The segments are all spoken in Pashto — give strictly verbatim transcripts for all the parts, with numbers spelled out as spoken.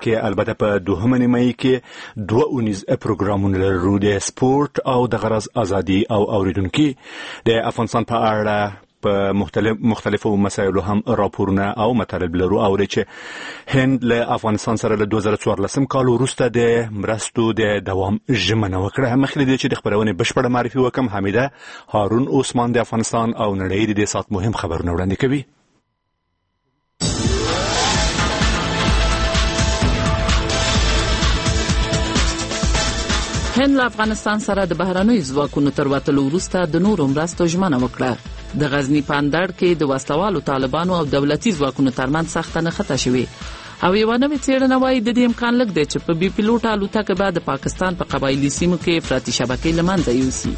کې البته په دوهمه نیمه کې دوه اونیز پروګرامونه لرو د سپورت او د غرض ازادي او اوریدونکو د افغانستان په اړه په مختلف مختلفو مسایلو هم راپورونه او مطالب لرو او چې هند له افغانستان سره له دوه زره څوارلسم کال وروسته د مرستو د دوام ژمنه وکړه. مخکې د چې د خبرونه بشپړه معرفي وکم حمیده هارون عثمان د افغانستان او نړۍ د سات مهم خبرونه وړاندې کوي. هند له افغانستان سره د بهرنیو ځواکونو تر وتلو وروسته د نورو مرستو ژمنه وکړه. د غزنی په اندړ کې د وسلوالو طالبانو او دولتي ځواکونو ترمنځ سخته نښته شوې او یو نوې څېړنه وايي د دې امکان لږ دی چې په بي پیلوټه الوتکه به د پاکستان په قبایلي سیمو کې افراطي شبکې له منځه یوسي.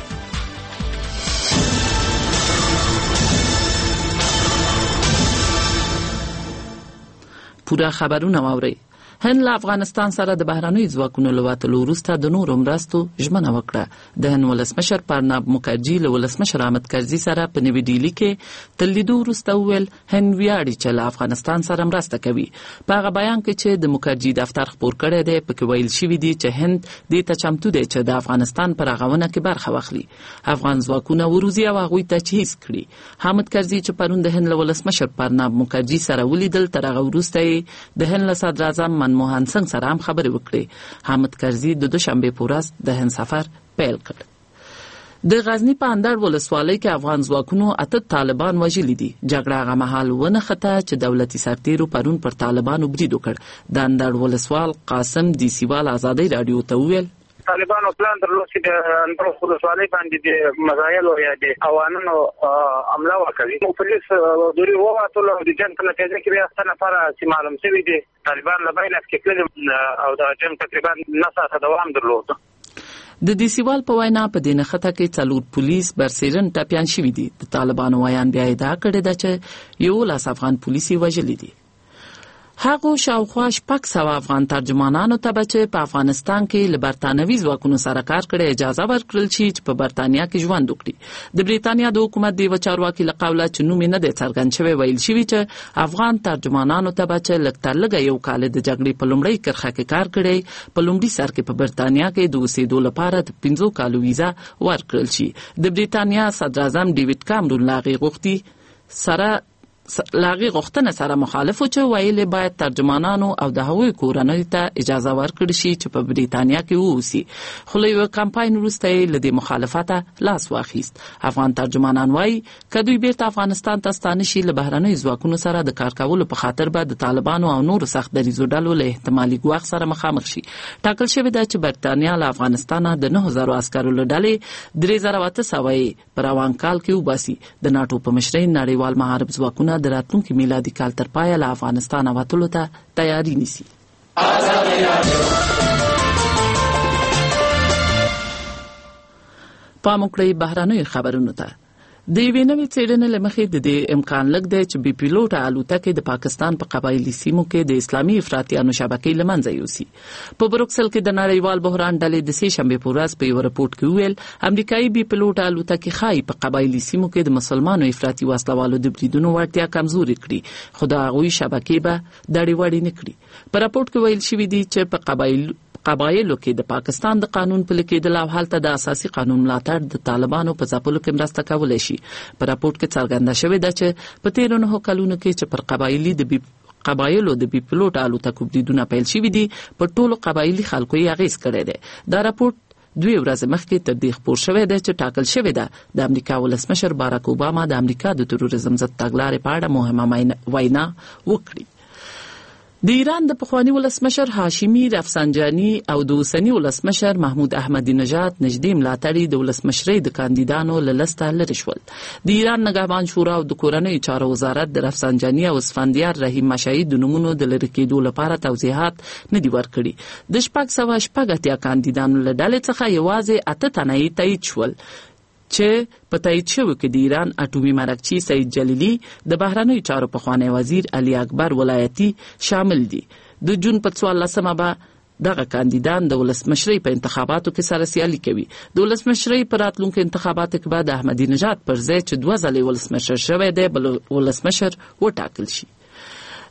پوره خبرونه واورئ. هند له افغانستان سره د بهرنیو ځواکونو له وتلو وروسته د نورو مرستو ژمنه وکړه. د هند ولسمشر پرناب مکرجي له ولسمشر احمد کرزي سره په نوي ډیلي کې تر لیدو وروسته وویل هند ویاړي چې له افغانستان سره مرسته کوي. په هغه بیان کې چې د مکرجي دفتر خپور کړی دی پکې ویل شوي دي چې هند دې ته چمتو دی چې د افغانستان پر رغونه کې برخه واخلي. افغان ځواکونه وروزي او هغوی تجهیز کړي. حامد کرزي چې پرون د هند له ولسمشر پرناب مکرجي سره ولیدل تر هغه وروسته د هند له صدر اعظم منموهن سنگ سره هم خبرې وکړې. حامد کرزي د دوشنبه په ورځ د هند سفر پیل کړ. د غزنی په اندړ ولسوالۍ کې افغان ځواکونو اته طالبان وژلي دي. جګړه هغه مهال ونښته چې دولتي سرتیرو پرون پر طالبانو برید وکړ. د اندړ ولسوال قاسم دیسیوال ازادي رادیو ته وویل طالبانو پلان درلود چې د اندړ ولسوالۍ باندې د مزایل او یا د اوانونو عمله وکړي. پولیس دوی وواتل او د جنگ په نتیجه کې بیا څه نفر چې معلوم شوي دي طالبان له بین کې او د جنگ تقریبا نه ساعته دوام درلود. د دیسیوال په وینا په دې نښته کې څلور پولیس برسیرن ټپیان شوي دي. د طالبانو ویان بیا ادعا کړې ده چې یو لاس افغان پولیسي وژلي دي. هغه شاوخوا شپږ سوه افغان ترجمانانو ته چې په افغانستان کې له برتانوي ځواکونو سره کار کړی اجازه ورکړل شي چې په برتانیا کې ژوند وکړي. د بریتانیا د حکومت د یوه چارواکي له قوله چې نوم یې نه دی څرګند شوی ویل شوي چې افغان ترجمانانو ته به چې لږ تر لږه یو کال د جګړې په لومړۍ کرښه کې کار کړی په لومړي سر کې په برتانیا کې د اوسېدو لپاره د پنځو کالو ویزه ورکړل شي. د بریتانیا صدر اعظم ډیوډ کامرون له هغې غوښتي سره لاغي غوښتنه سره مخالف و چې ویلې باید ترجمانانو او د هغوی کورنۍ ته اجازه ورکړي شي چې په بریتانیا کې واوسي. خو له یوه کمپاین وروسته یې له دې مخالفته لاس واخیست. افغان ترجمانان وایي که دوی بیرته افغانستان ته ستانه شي له بهرنیو ځواکونو سره د کار کولو په خاطر به د طالبانو او نورو سخت دریځو ډلو له احتمالي ګواښ سره مخامخ شي. ټاکل شوې ده چې برتانیا له افغانستانه د نهو زرو عسکرو له ډلې درې زره اته سوه یې په روان کال کې وباسي. د ناټو په مشرۍ نړیوال محارب ځواکونه د راتلونکي میلادي کال تر پایه له افغانستانه وتلو ته تیاری نیسي. پام وکړئ بهرنیو خبرونو ته. د یوې نوې څېړنې له مخې د دې امکان لږ دی چې بي پیلوټه الوتکې د پاکستان په قبایلي سیمو کې د اسلامي افراطیانو شبکې له منځه یوسي. په بروکسل کې د نړیوال بحران ډلې د سې شنبې په ورځ په یو رپورټ کې وویل امریکایي بي پیلوټه الوتکې ښایي په قبایلي سیمو کې د مسلمانو افراطي وسلوالو د بریدونو وړتیا کمزورې کړي خو د هغوی شبکې به دړې وړې نه کړي. په راپورټ کې ویل شوي دي چې په قبایل قبایلو کې د پاکستان د قانون پلي کېدل او هلته د اساسي قانون ملاتړ د طالبانو په ځپلو کې مرسته کولی شي. په راپورټ کې څرګنده شوې ده چې په تېرو نهو کلونو کې چې پر قبایلي د بي قبایلو د بي پیلوټ الوتکو بریدونه پیل شوي دي په ټولو قبایلي خلکو یې اغېز کړی دی. دا راپورټ دوی ورځې مخکې تر دې خپور شوی دی چې ټاکل شوې ده د امریکا ولسمشر باراک اوباما د امریکا د تروریزم ضد تګلارې په اړه مهمه وینا وکړي. د ایران د پخوانی ولسمشر هاشمي رفسنجاني او د اوسني ولسمشر محمود احمدي نژاد نږدې ملاتړي د ولسمشرۍ د کاندیدانو له لسته لرې شول. د ایران نگهبان شورا او د کورنیو چارو وزارت د رفسنجاني او اسفندیار رحیم مشایي د نومونو د لرې کېدو لپاره توضیحات نه دي ورکړي. د شپږ سوه شپږ اتیا کاندیدانو له ډلې څخه یوازې اته تنه یې تایید شول چې په تایید شویو کې د ایران اټومي مرکچي سعید جلیلي د بهرنیو چارو پخوانی وزیر علي اکبر ولایتي شامل دي. د جون په څوارلسمه به دغه کاندیدان د ولسمشرۍ په انتخاباتو کې سره سیالي کوي. د ولسمشرۍ په راتلونکو انتخاباتو کې به د احمدي نژاد پر ځای چې دوه ځلې ولسمشر شوی دی بل ولسمشر وټاکل شي.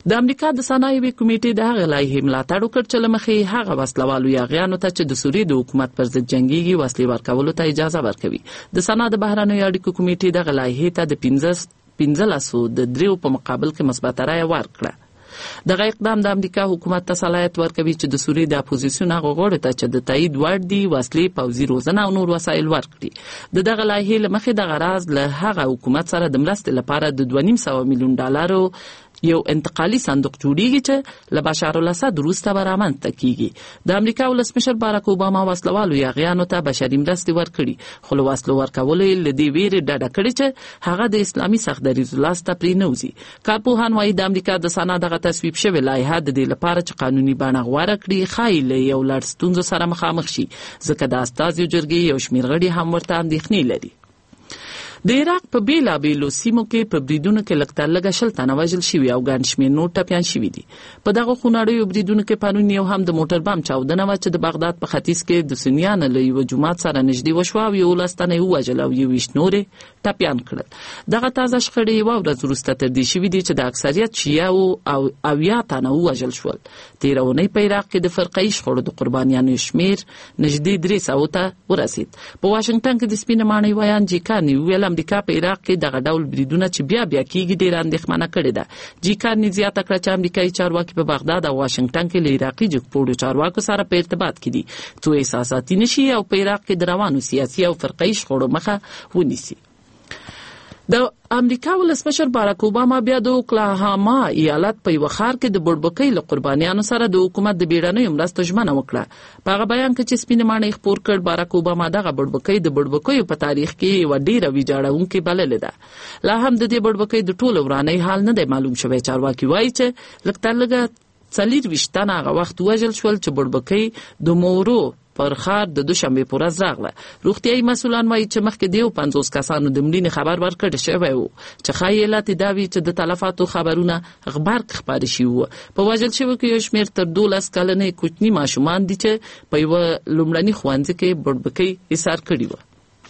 د امریکا د صنایعو کمیټې د هغه لایحې ملاتړ وکړ چې له مخې هغه وسلوالو یاغیانو ته چې د سوریې د حکومت پر ضد جنګیږي وسلې ورکولو ته اجازه ورکوي. د سنا د بهرنیو اړیکو کمیټې دغه لایحې ته د پنځلسو د دریو په مقابل کې مثبت رایه ورکړه. دغه اقدام د امریکا حکومت ته صلاحیت ورکوي چې د سوریې د اپوزیسیون هغو غړو ته چې د تایید وړ دي وسلې، پوځي روزنه او نور وسایل ورکړي. د دغه لایحې له مخې دغه راز له هغه حکومت سره د مرستې لپاره د دوه نیم سوه میلیون ډالرو یو انتقالي صندوق جوړیږي چې له بشار الاسد وروسته به رامنځته کیږي. د امریکا ولسمشر باراک اوباما وسلوالو یاغیانو ته بشري مرستې ورکړي، خو له وسلو ورکولو یې له دې ویرې ډډه کړې چې هغه د اسلامي سخت دریځو لاسته پرې نه وځي. کارپوهان وایي د امریکا د سنا دغه تصویب شوې لایحه د دې لپاره چې قانوني بڼه غوره کړي ښایي له یو لړ ستونزو سره مخامخ شي، ځکه د استازیو جرګې یو شمېر غړي هم ورته اندېښنې لري. د عراق په بیلابیلو سیمو کې په بریدونو کې لږ تر لږه شل تنه وژل شوي او ګڼ شمېر نور ټپیان شوي دي. په دغه خونړیو بریدونو کې پرون یو هم د موټر بم چاودنه وه چې د بغداد په ختیځ کې د سنیانو له یوه جومات سره نږدې وشوه او یولس تنه یې ووژل او یوویشت نور یې ټپیان کړل. دغه تازه شخړې یوه ورځ وروسته تر دې شوي دي چې د اکثریت شیعه او اویا تنه ووژل شول. تېره اونۍ په عراق کې د فرقه‌یي شخړو د قربانیانو شمېر نږدې درې سوو ته ورسېد. په واشنګټن کې د سپینې ماڼۍ ویان جیکاني وویل امریکا په عراق کې دغه ډول بریدونه چې بیا بیا کیږي ډېره اندېښمنه کړې ده. جیکاني زیاته کړه چې امریکایي چارواکي په بغداد او واشنګټن کې له عراقي جګپوړو چارواکو سره په ارتباط کې دي څو احساساتي نشي او په عراق کې د روانو سیاسي او فرقه‌یي شخړو مخه ونیسي. د امریکا ولسمشر باراک اوباما بیا د اوکلاهاما ایالت په یوه ښار کې د بړبکۍ له قربانیانو سره د حکومت د بیړنیو مرستو ژمنه وکړه. په هغه بیان کې چې سپینې ماڼۍ خپور کړ، باراک اوباما دغه بړبکۍ د بړبکیو په تاریخ کې یوه ډېره ویجاړونکې بللې ده. لا هم د دې بړبکۍ د ټولو ورانۍ حال نه دی معلوم شوی. چارواکي وایي چې لږ تر لږه څلېرویشت تنه هغه وخت وژل شول چې بړبکۍ د مورو پر ښار د دوشنبې په ورځ راغله. روغتیایي مسؤلان وایي چې مخکې د یو پنځوس کسانو د مړینې خبر ورکړی شوی و چې ښایي علت یې دا وي چې د تلفاتو خبرونه غبرګ خپاره شوي وو. په وژل شویو کې یو شمېر تر دولس کلنې کوچني ماشومان دي چې په یوه لومړني ښوونځي کې بړبکۍ ایسار کړي وه.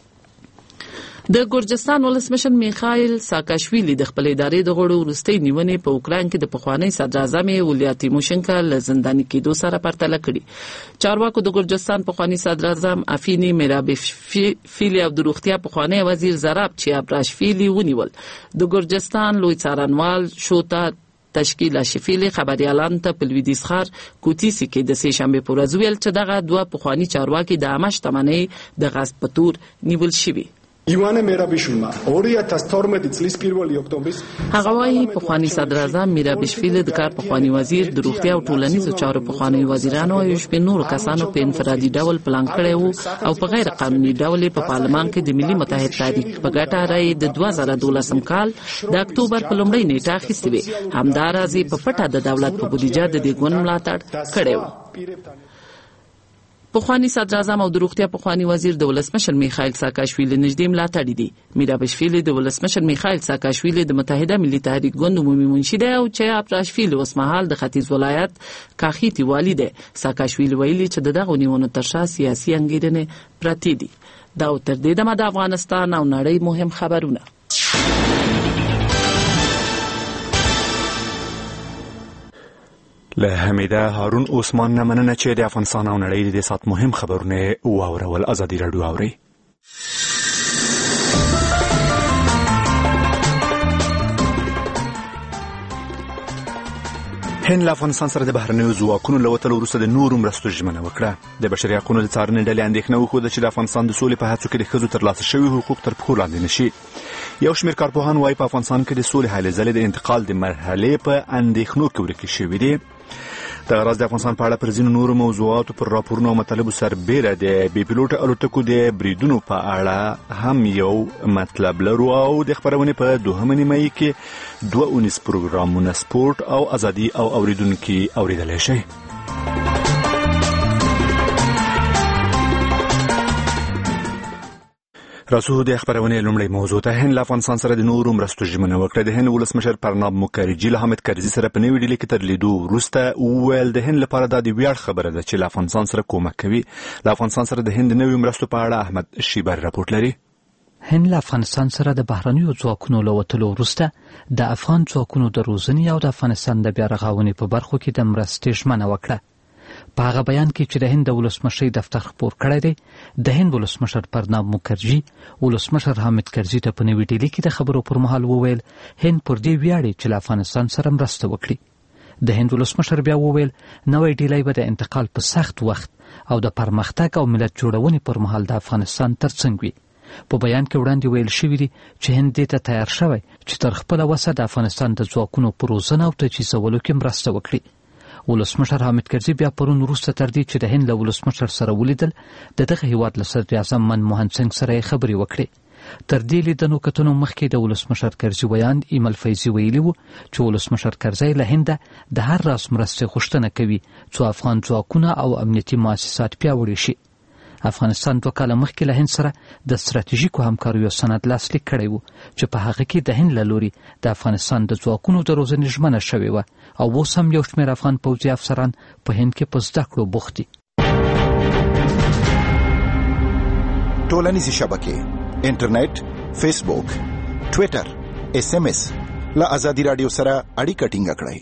د ګورجستان ولسمشر میخایل ساکاشویلی د خپل ادارې د غړو وروستۍ نیونې په اوکراین کې د پخواني صدراعظم یولیا تیموشنکا له زنداني کېدو سره پرتله کړي. چارواکو د ګورجستان پخواني صدراعظم افیني میرابشفیلی او د روغتیا پخواني وزیر زراب چیابراشفیلی ونیول. د ګورجستان لوی څارنوال شوتا تشکیل شفیلی خبريالانو ته په لویدیځ ښار کوتیسی کې د سې شنبې په ورځ ویل چې دغه دوه پخواني چارواکي د عامه شتمنۍ د غصب په تور نیول شوي. ივანე მერაბიშვილმა ორი ათას თორმეტი წლის პირველი ოქტომბრის هغه وايي پخوانی صدراعظم میرابشفیل د کار پخوانی وزیر د روغتیا او ټولنیزو چارو پخوانی وزیرانو او شپږ نور کسانو په انفرادي ډول پلان کړی وو او په غیر قانوني ډول په پارلمان کې د ملي متحد تحریک په ګټه رای د دوه زره دولسم کال د اکتوبر په لومړۍ نیټه اخیستې وي. همداراز په پټه د دولت په بودیجه د دې ګوند ملاتړ کړی و. پخوانی صدراعظم او د روغتیا پخوانی وزیر د ولسمشر میخایل ساکاشویلی نږدې ملاتړي دي. میرابشفیلی د ولسمشر میخایل ساکاشویلی د متحده ملي تحریک ګوند عمومي منشي دی او چې ابراشفیلی اوس مهال د ختیځ ولایت کاخیتی والی دی. ساکاشویلی ویلي چې د دغه نیونو تر شا سیاسي انګیرنې پرتې دي. دا تر دې دمه د افغانستان او نړۍ مهم خبرونه. له حمیده هارون عثمان نه مننه چې د افغانستان او نړۍ د سات مهم خبرونه واورول. ازادي راډیو اوري. هند له افغانستان سره د بهرنیو ځواکونو له وتلو وروسته د نورو مرستو ژمنه وکړه. د بشري حقوقو د څارنې ډلې اندېښنه وښوده چې د افغانستان د سولې په هڅو کې د ښځو ترلاسه شوي حقوق تر پښو لاندې نشي. یو شمېر کارپوهان وایي په افغانستان کې د سولې هلې ځلې د انتقال د مرحلې په اندېښنو کې ورکې شوي دي. دغه راز د افغانستان په اړه پر ځینو نورو موضوعاتو پر راپورونو او مطالبو سربیره د بې پیلوټه الوتکو د بریدونو په اړه هم یو مطلب لرو او د خبرونې په دوهمه نیمایي کې دوه اونیز پروګرامونه سپورت او ازادي او اوریدونکي اوریدلی شي. راسو د خبرونه لومړی موضوع ته هند له افغانستان سره د نورو مرستو ژمنه وکړه. د هند ولسمشر پرناب مکرجي له حامد کرزي سره په نوې ډیلي کې تر لیدو وروسته وویل د هند لپاره دا د ویاړ خبره ده چې له افغانستان سره کومک کوي. له افغانستان سره د هند نوې مرستو په اړه احمد شیبر راپورټ لري. هند له افغانستان سره د بهرنیو ځواکونو له وتلو وروسته د افغان ځواکونو د روزنې او د افغانستان د بیا رغونې په برخو کې د مرستې ژمنه وکړه. په هغه بیان کې چې د هند د ولسمشر دفتر خپور کړی دی، د هند ولسمشر پرناب مکرجي ولسمشر حامد کرزي ته په نوې ډیلي کې د خبرو پر مهال وویل هند پر دې ویاړي چې له افغانستان سره مرسته وکړي. د هند ولسمشر بیا وویل نوې ډیلي به د انتقال په سخت وخت او د پرمختګ او ملت جوړونې پر مهال د افغانستان ترڅنګ وي. په بیان کې وړاندې ویل شوی دی چې هند دې ته تیار شوی چې تر خپله وسه د افغانستان د ځواکونو په روزنه او تجهیزولو کې مرسته وکړي. ولسمشر حامد کرزي بیا پرون وروسته تر دې چې د هند له ولسمشر سره ولیدل، د دغه هیواد له صدر اعظم منموهن سنګ سره یې خبرې وکړې. تر دې لیدنو کتنو مخکې د ولسمشر کرزي ویاند ایمل فیضي ویلي و چې ولسمشر کرزي له هنده د هر راز مرستې غوښتنه کوي څو افغان ځواکونه او امنیتي مؤسسات پیاوړي شي. افغانستان دوه کاله مخکې له هند سره د ستراتیژیکو همکاریو سند لاسلیک کړی و چې په هغه کې د هند له لوري د افغانستان د ځواکونو د روزنې ژمنه شوې وه او اوس هم یو شمېر افغان پوځي افسران په هند کې په زده کړو بوخت دي. ټولنیزې شبکې، انټرنیټ، فیسبوک، ټویټر، اس ام اس له ازادي راډیو سره اړیکه ټینګه کړئ.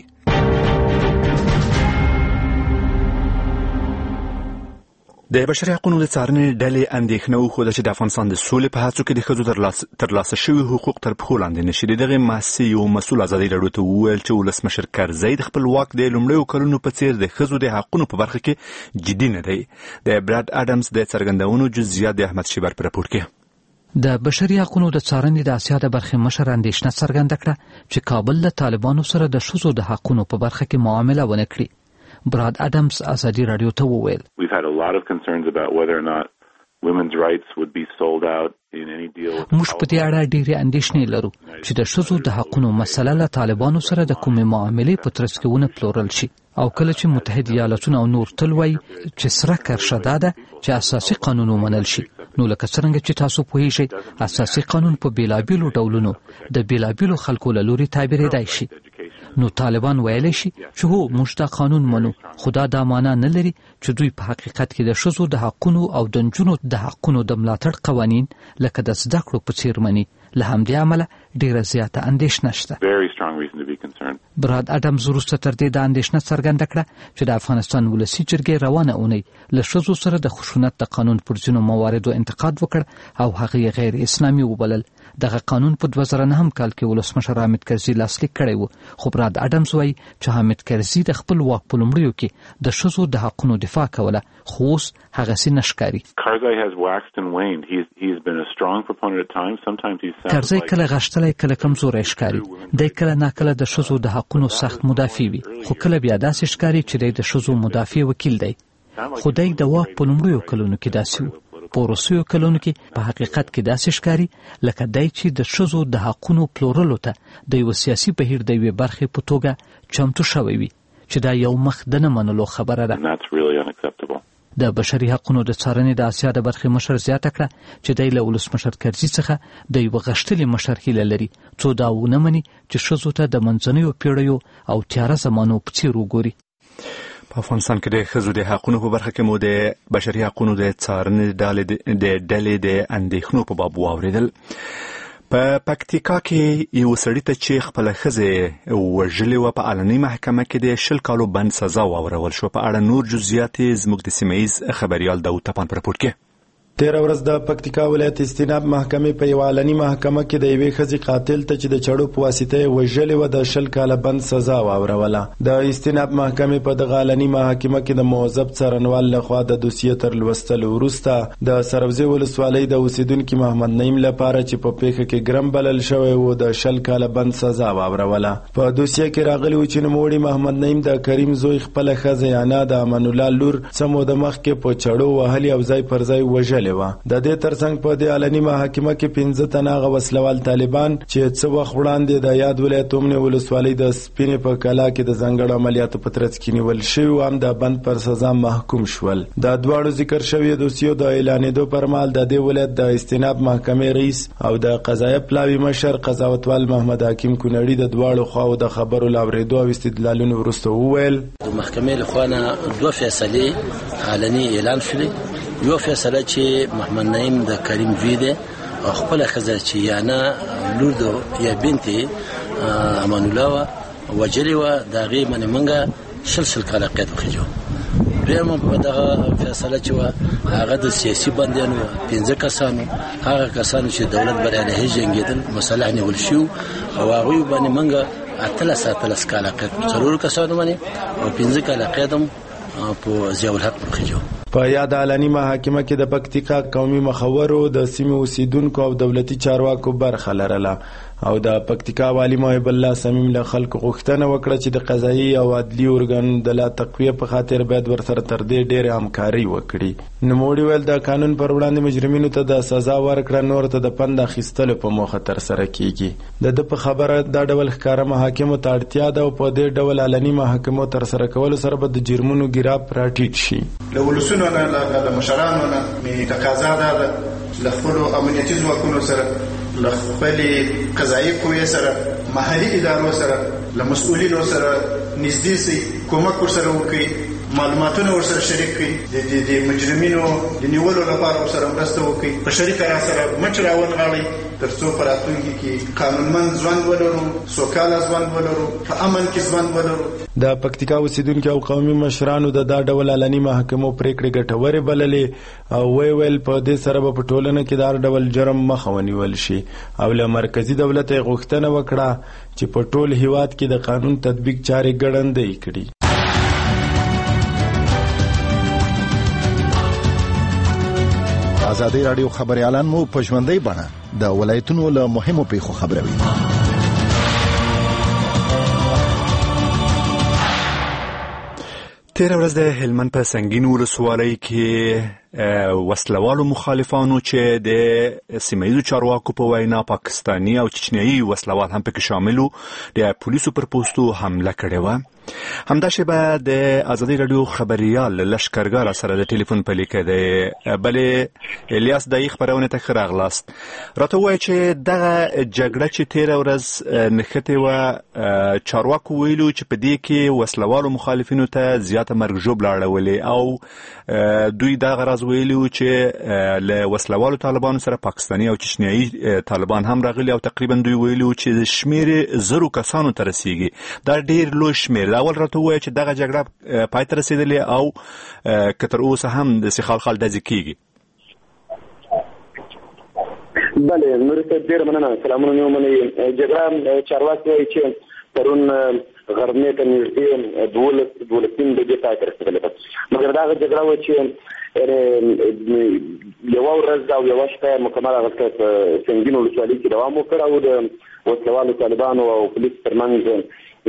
د بشري حقوقو د څارنې ډلې اندېښنه وښوده چې د افغانستان د سولې په هڅو کې د ښځو ترلاسه شوي حقوق تر پښو لاندې نشي. د دغې مؤسسې یو مسؤل ازادي راډیو ته وویل چې ولسمشر کرزي د خپل واک د لومړیو کلونو په څیر د ښځو د حقوقو په برخه کې جدي نه دی. د براد اډمز د څرګندونو جزئیات د احمد شیبر په راپور کې. د بشري حقوقو د څارنې د اسیا د برخې مشر اندېښنه څرګنده کړه چې کابل له طالبانو سره د ښځو د حقوقو په برخه کې معامله ونه کړي. براد اډمز ازادي راډیو ته وویل We've had a lot of concerns about whether or not women's rights would be sold out in any deal. موږ په دې اړه ډېرې اندېښنې لرو چې د ښځو د حقوقو مسله له طالبانو سره د کومې معاملې په ترڅ کې ونه پلورل شي. او کله چې متحد ایالتونه او نور تل وایي چې سره کرښه دا ده چې اساسي قانون ومنل شي، نو لکه څرنګه چې تاسو پوهیږئ اساسي قانون په بیلابیلو ډولونو د بیلابیلو خلکو له لوري تعبیرېدای شي. نو طالبان ویلی شي چې هو موږ دا قانون منو، خو دا دا معنا نه لري چې دوی په حقیقت کې د ښځو د حقونو او د نجونو د حقونو د ملاتړ قوانین لکه د زده کړو په څیر مني. له همدې امله ډیره زیاته اندېښنه شته. براد اډمز وروسته تر دې د اندېښنه څرګنده کړه چې د افغانستان ولسي جرګې روانه اونۍ له ښځو سره د خشونت د قانون پر ځینو مواردو انتقاد وکړ او هغه یې غیر اسلامي وبلل. دغه قانون په دوه زره نهم کال کې ولسمشر حامد کرزي لاسلیک کړی و، خو براد اډمز وایي چې حامد کرزي د خپل واک په لومړیو کې د ښځو د حقونو دفاع کوله، خو اوس هغسې نه ښکاري. کرزي کله غښتلی کله کمزوری ښکاري. دی کله ناکله د ښځو د حقونو سخت مدافع وي، خو کله بیا داسې ښکاري چې دی د ښځو مدافع وکیل دی. خو دی د واک په لومړیو کلونو کې داسې و. په وروستیو کلونو کې په حقیقت کې داسې ښکاري لکه دی چې د ښځو د حقونو پلورلو ته د یوه سیاسي بهیر د یوې برخې په توګه چمتو شوی وي، چې دا یو مخ د نه منلو خبره ده. د بشري حقوقو د څارنې د اسیا د برخې مشر زیاته کړه چې دی له ولسمشر کرزي څخه د یوه غښتلي مشر هیله لري څو دا ونه مني چې ښځو ته د منځنیو پیړیو او تیاره زمانو په څیر وګوري. په افغانستان کې د ښځو د حقونو په برخه کې مو د بشري حقونو د څارنې د ډلې د اندېښنو په باب واورېدل. په پکتیکا کې یو سړي ته چې خپله ښځه وژلې وه په علني محکمه کې د شل کالو بند سزا واورول شوه. په اړه نور جزئیات زموږ د سیمه ییز خبریال داود تپان په راپور کې. تیره ورځ د پکتیکا ولایت استیناب محکمې په یوه علني محکمه کې د یوې ښځې قاتل ته چې د چړو په واسطه یې وژلې وه د شل کاله بند سزا واوروله. د استیناب محکمې په دغه علني محاکمه کې د معذب څارنوال لخوا د دوسیې تر لوستلو وروسته د سروزې ولسوالۍ د اوسیدونکي محمد نعیم لپاره چې په پیښه کې ګرم بلل شوی و د شل کاله بند سزا واوروله. په دوسیې کې راغلي و چې نوموړي محمد نعیم د کریم زوی خپله ښځه یانا د امان الله لور څه موده مخکې په چړو وهلي او ځای پر ځای وژلې. د دې ترڅنګ په دې علني محاکمه کې پنځه تنه هغه وسلوال طالبان چې څه وخت وړاندې د یاد ولایت اومنې ولسوالۍ د سپینې په کلا کې د ځانګړو عملیاتو په ترڅ کې نیول شوي هم د بند پر سزا محکوم شول. د دواړو ذکر شوي دوسیو د اعلانېدو پر مهال د دې ولایت د استیناب محکمې رئیس او د قضایه پلاوي مشر قضاوتوال محمد حکیم کونړي د دواړو خواو د خبرو له اورېدو او استدلالونو وروسته وویل د محکمې لخوا نه دوه فیصلې علني اعلان شولې. یو فیصله چې محمد نعیم د کریم زوی دی خپل ښځه چې یا نه لور ده یا بنت امان الله وجلې وه د هغې باندې موږ شل شل کاله قید وخېجو. دویم په دغه فیصله چې وه هغه د سیاسي بندیانو پنځه کسانو هغه کسانو چې دولت بر علیه جنګېدل مسلح نیول شوي او هغوی باندې موږ اتلس اتلس کاله قید په څلورو کسانو باندې او پنځه کاله قید هم په ضیاءالحق وخېجو. په یاد علني محاکمه کې د پکتیکا قومي مخورو د سیمې اوسیدونکو او دولتي چارواکو برخه لرله او د پکتیکا والی محب الله صمیم له خلکو غوښتنه وکړه چې د قضایي او عدلي ارګانونو د لا تقویه په خاطر باید ورسره تر دې ډېرې همکاري وکړي. نوموړي ویل د قانون پر وړاندې مجرمینو ته د سزا ورکړه نور ته د پند اخیستلو په موخه ترسره کیږي. د ده په خبره دا ډول ښکاره محاکمو ته اړتیا ده او په دې ډول علني محاکمو ترسره کولو سره به د جرمونو ګراف راټیټ شي. له ولسونو نه له مشرانو نه مې تقاضا دا ده له خپلو امنیتي ځواکونو سره له خپلې قضایي قوې سره محلي ادارو سره له مسؤلینو سره نږدې سي کومک ورسره وکړي معلوماتونه ورسره شریک کړي د مجرمینو د نیولو لپاره ورسره مرسته وکړي په شریکه را سره مټ راونغاړي تر څو په راتلونکي کې قانونمند ژوند ولرو سوکاله ژوند ولرو په امن کې ژوند ولرو. د پکتیکا اوسیدونکو او قومي مشرانو د دا ډول علني محاکمو پریکړې ګټورې بللې او وی ویل په دې سره به په ټولنه کې د هر ډول جرم مخه ونیول شي او له مرکزي دولت یې غوښتنه وکړه چې په ټول هیواد کې د قانون تطبیق چارې ګړندۍ کړي. ازادي رادیو خبريالان مو په ژوندۍ بڼه د ولایتونو له مهمو پیښو خبروي. تیر ورځ د هلمند په سنگین ولسوالۍ کې وسلوالو مخالفانو چې د سیمه‌ییزو چارواکو په وینا پاکستاني او چچنیایي وسلوال هم پکې شامل وو د پولیسو پر پوسټو حمله کړې وه. همدا شیبه د ازادي رادیو خبريال لشکرګار سره د ټلیفون په لیکه دی بلې الیاس دای خبرونه ته خراغلاست راته وایي چې دغه جګړه چې تیر ورځ نښته و چارواکو ویلو چې په دې کې وسلوالو مخالفینو ته زیاته مرګ ژوبله اړولې او دوی دا غرض ویلو چې له وسلوالو طالبانو سره پاکستاني او چچنیایي طالبان هم راغلي او تقریبا دوی ویلو چې شمیر زرو کسانو ته رسیږي دا ډیر لوی شمیر. اول راته وایي چې دغه جګړه پای ته رسیدلې او که تر اوسه هم د سیخال خال ډزې کیږي. بله نور ته ډېره مننه. سلامونه مې ومنئ. جګړه چارواکي وایي چې پرون غرمې ته نږدې دولس دولسین بجې پای ته رسېدلې ده مګر دغه جګړه وایي چې یوه ورځ او یوه شپه مکمل هغه په سنګین ولسوالۍ کې دوام وکړ او د وسلوالو طالبانو او پولیس ترمنځ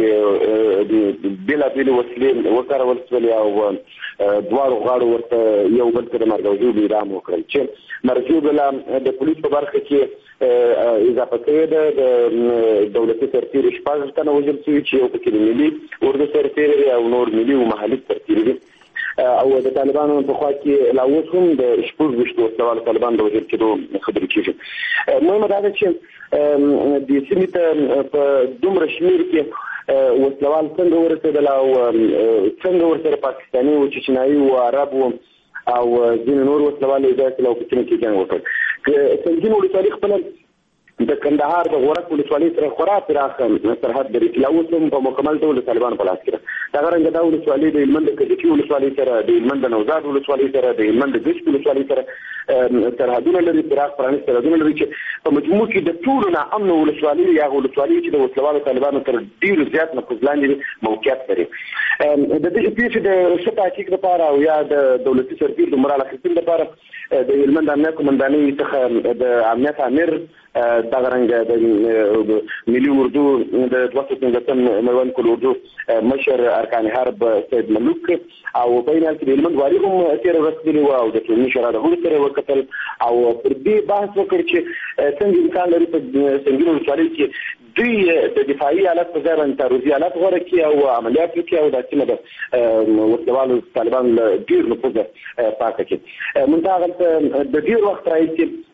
بېلابېلې وسلې وکارول شولې او دواړو غاړو ورته یو بل ته د مرګ او ژوبلې اعلان وکړل چې مرګ ژوبله د پولیس په برخه کې اضافه کړې ده. د دولتي سرتیري شپږ تنه وژل شوي چې یو پکې د ملي اردو سرتیري دی او نور ملي او محلي سرتیري دي او د طالبانو په خوا کې لا اوس هم د شپږ ویشتو وسلوالو طالبان د وژل کېدو خبرې کېږي. مهمه دا ده چې د سیمې ته په دومره شمېر کې وسلوال څنګه ورسېدل او څنګه ورسره پاکستاني او چچنایي او عرب او ځینې نور وسلوال یې داسې له سیمې کې جنګ وکړ. سنګین ولسوالۍ خپله د کندهار د غورک ولسوالۍ سره خورا پراخه سرحد لري چې لا اوس هم په مکمل ډول د طالبانو په لاس کې ده. دغه رنګه دا ولسوالۍ د هلمند د کجکي ولسوالۍ سره د هلمند د نوزاد ولسوالۍ سره د هلمند د ګشت ولسوالۍ سره سرحدونه لري پراخ پرانیست سرحدونه لري چې په مجموع کې د ټولو نا امن ولسوالۍ یا ولسوالۍ چې د وسلوالو طالبانو تر ډېرو زیات نفوذ لاندې موقعیت لري. د دې پیښې د ښه تحقیق لپاره او یا د دولتي سرتیر د مورال اخیستلو لپاره د هلمند امنیت قومندانۍ څخه د امنیت امیر دغه رنګه د ملي اردو د دوه سوه پنځلسم میوند کل اردو مشر ارکان حرب سید ملوک او په یاد کې د هلمند والي هم تېره ورځ تللي وو او د ټولني شورا د هغوی سره یې وکتل او پر دې بحث وکړ چې څنګه امکان لري په سنګین ولسوالۍ کې دوی د دفاعي حالت په ځای باندې تعرضي حالت غوره کړي او عملیات وکړي او دا سیمه د وسلوالو طالبانو له ډېر نفوذه پاکه کړي. منتها هلته د ډېر وخت راهیسې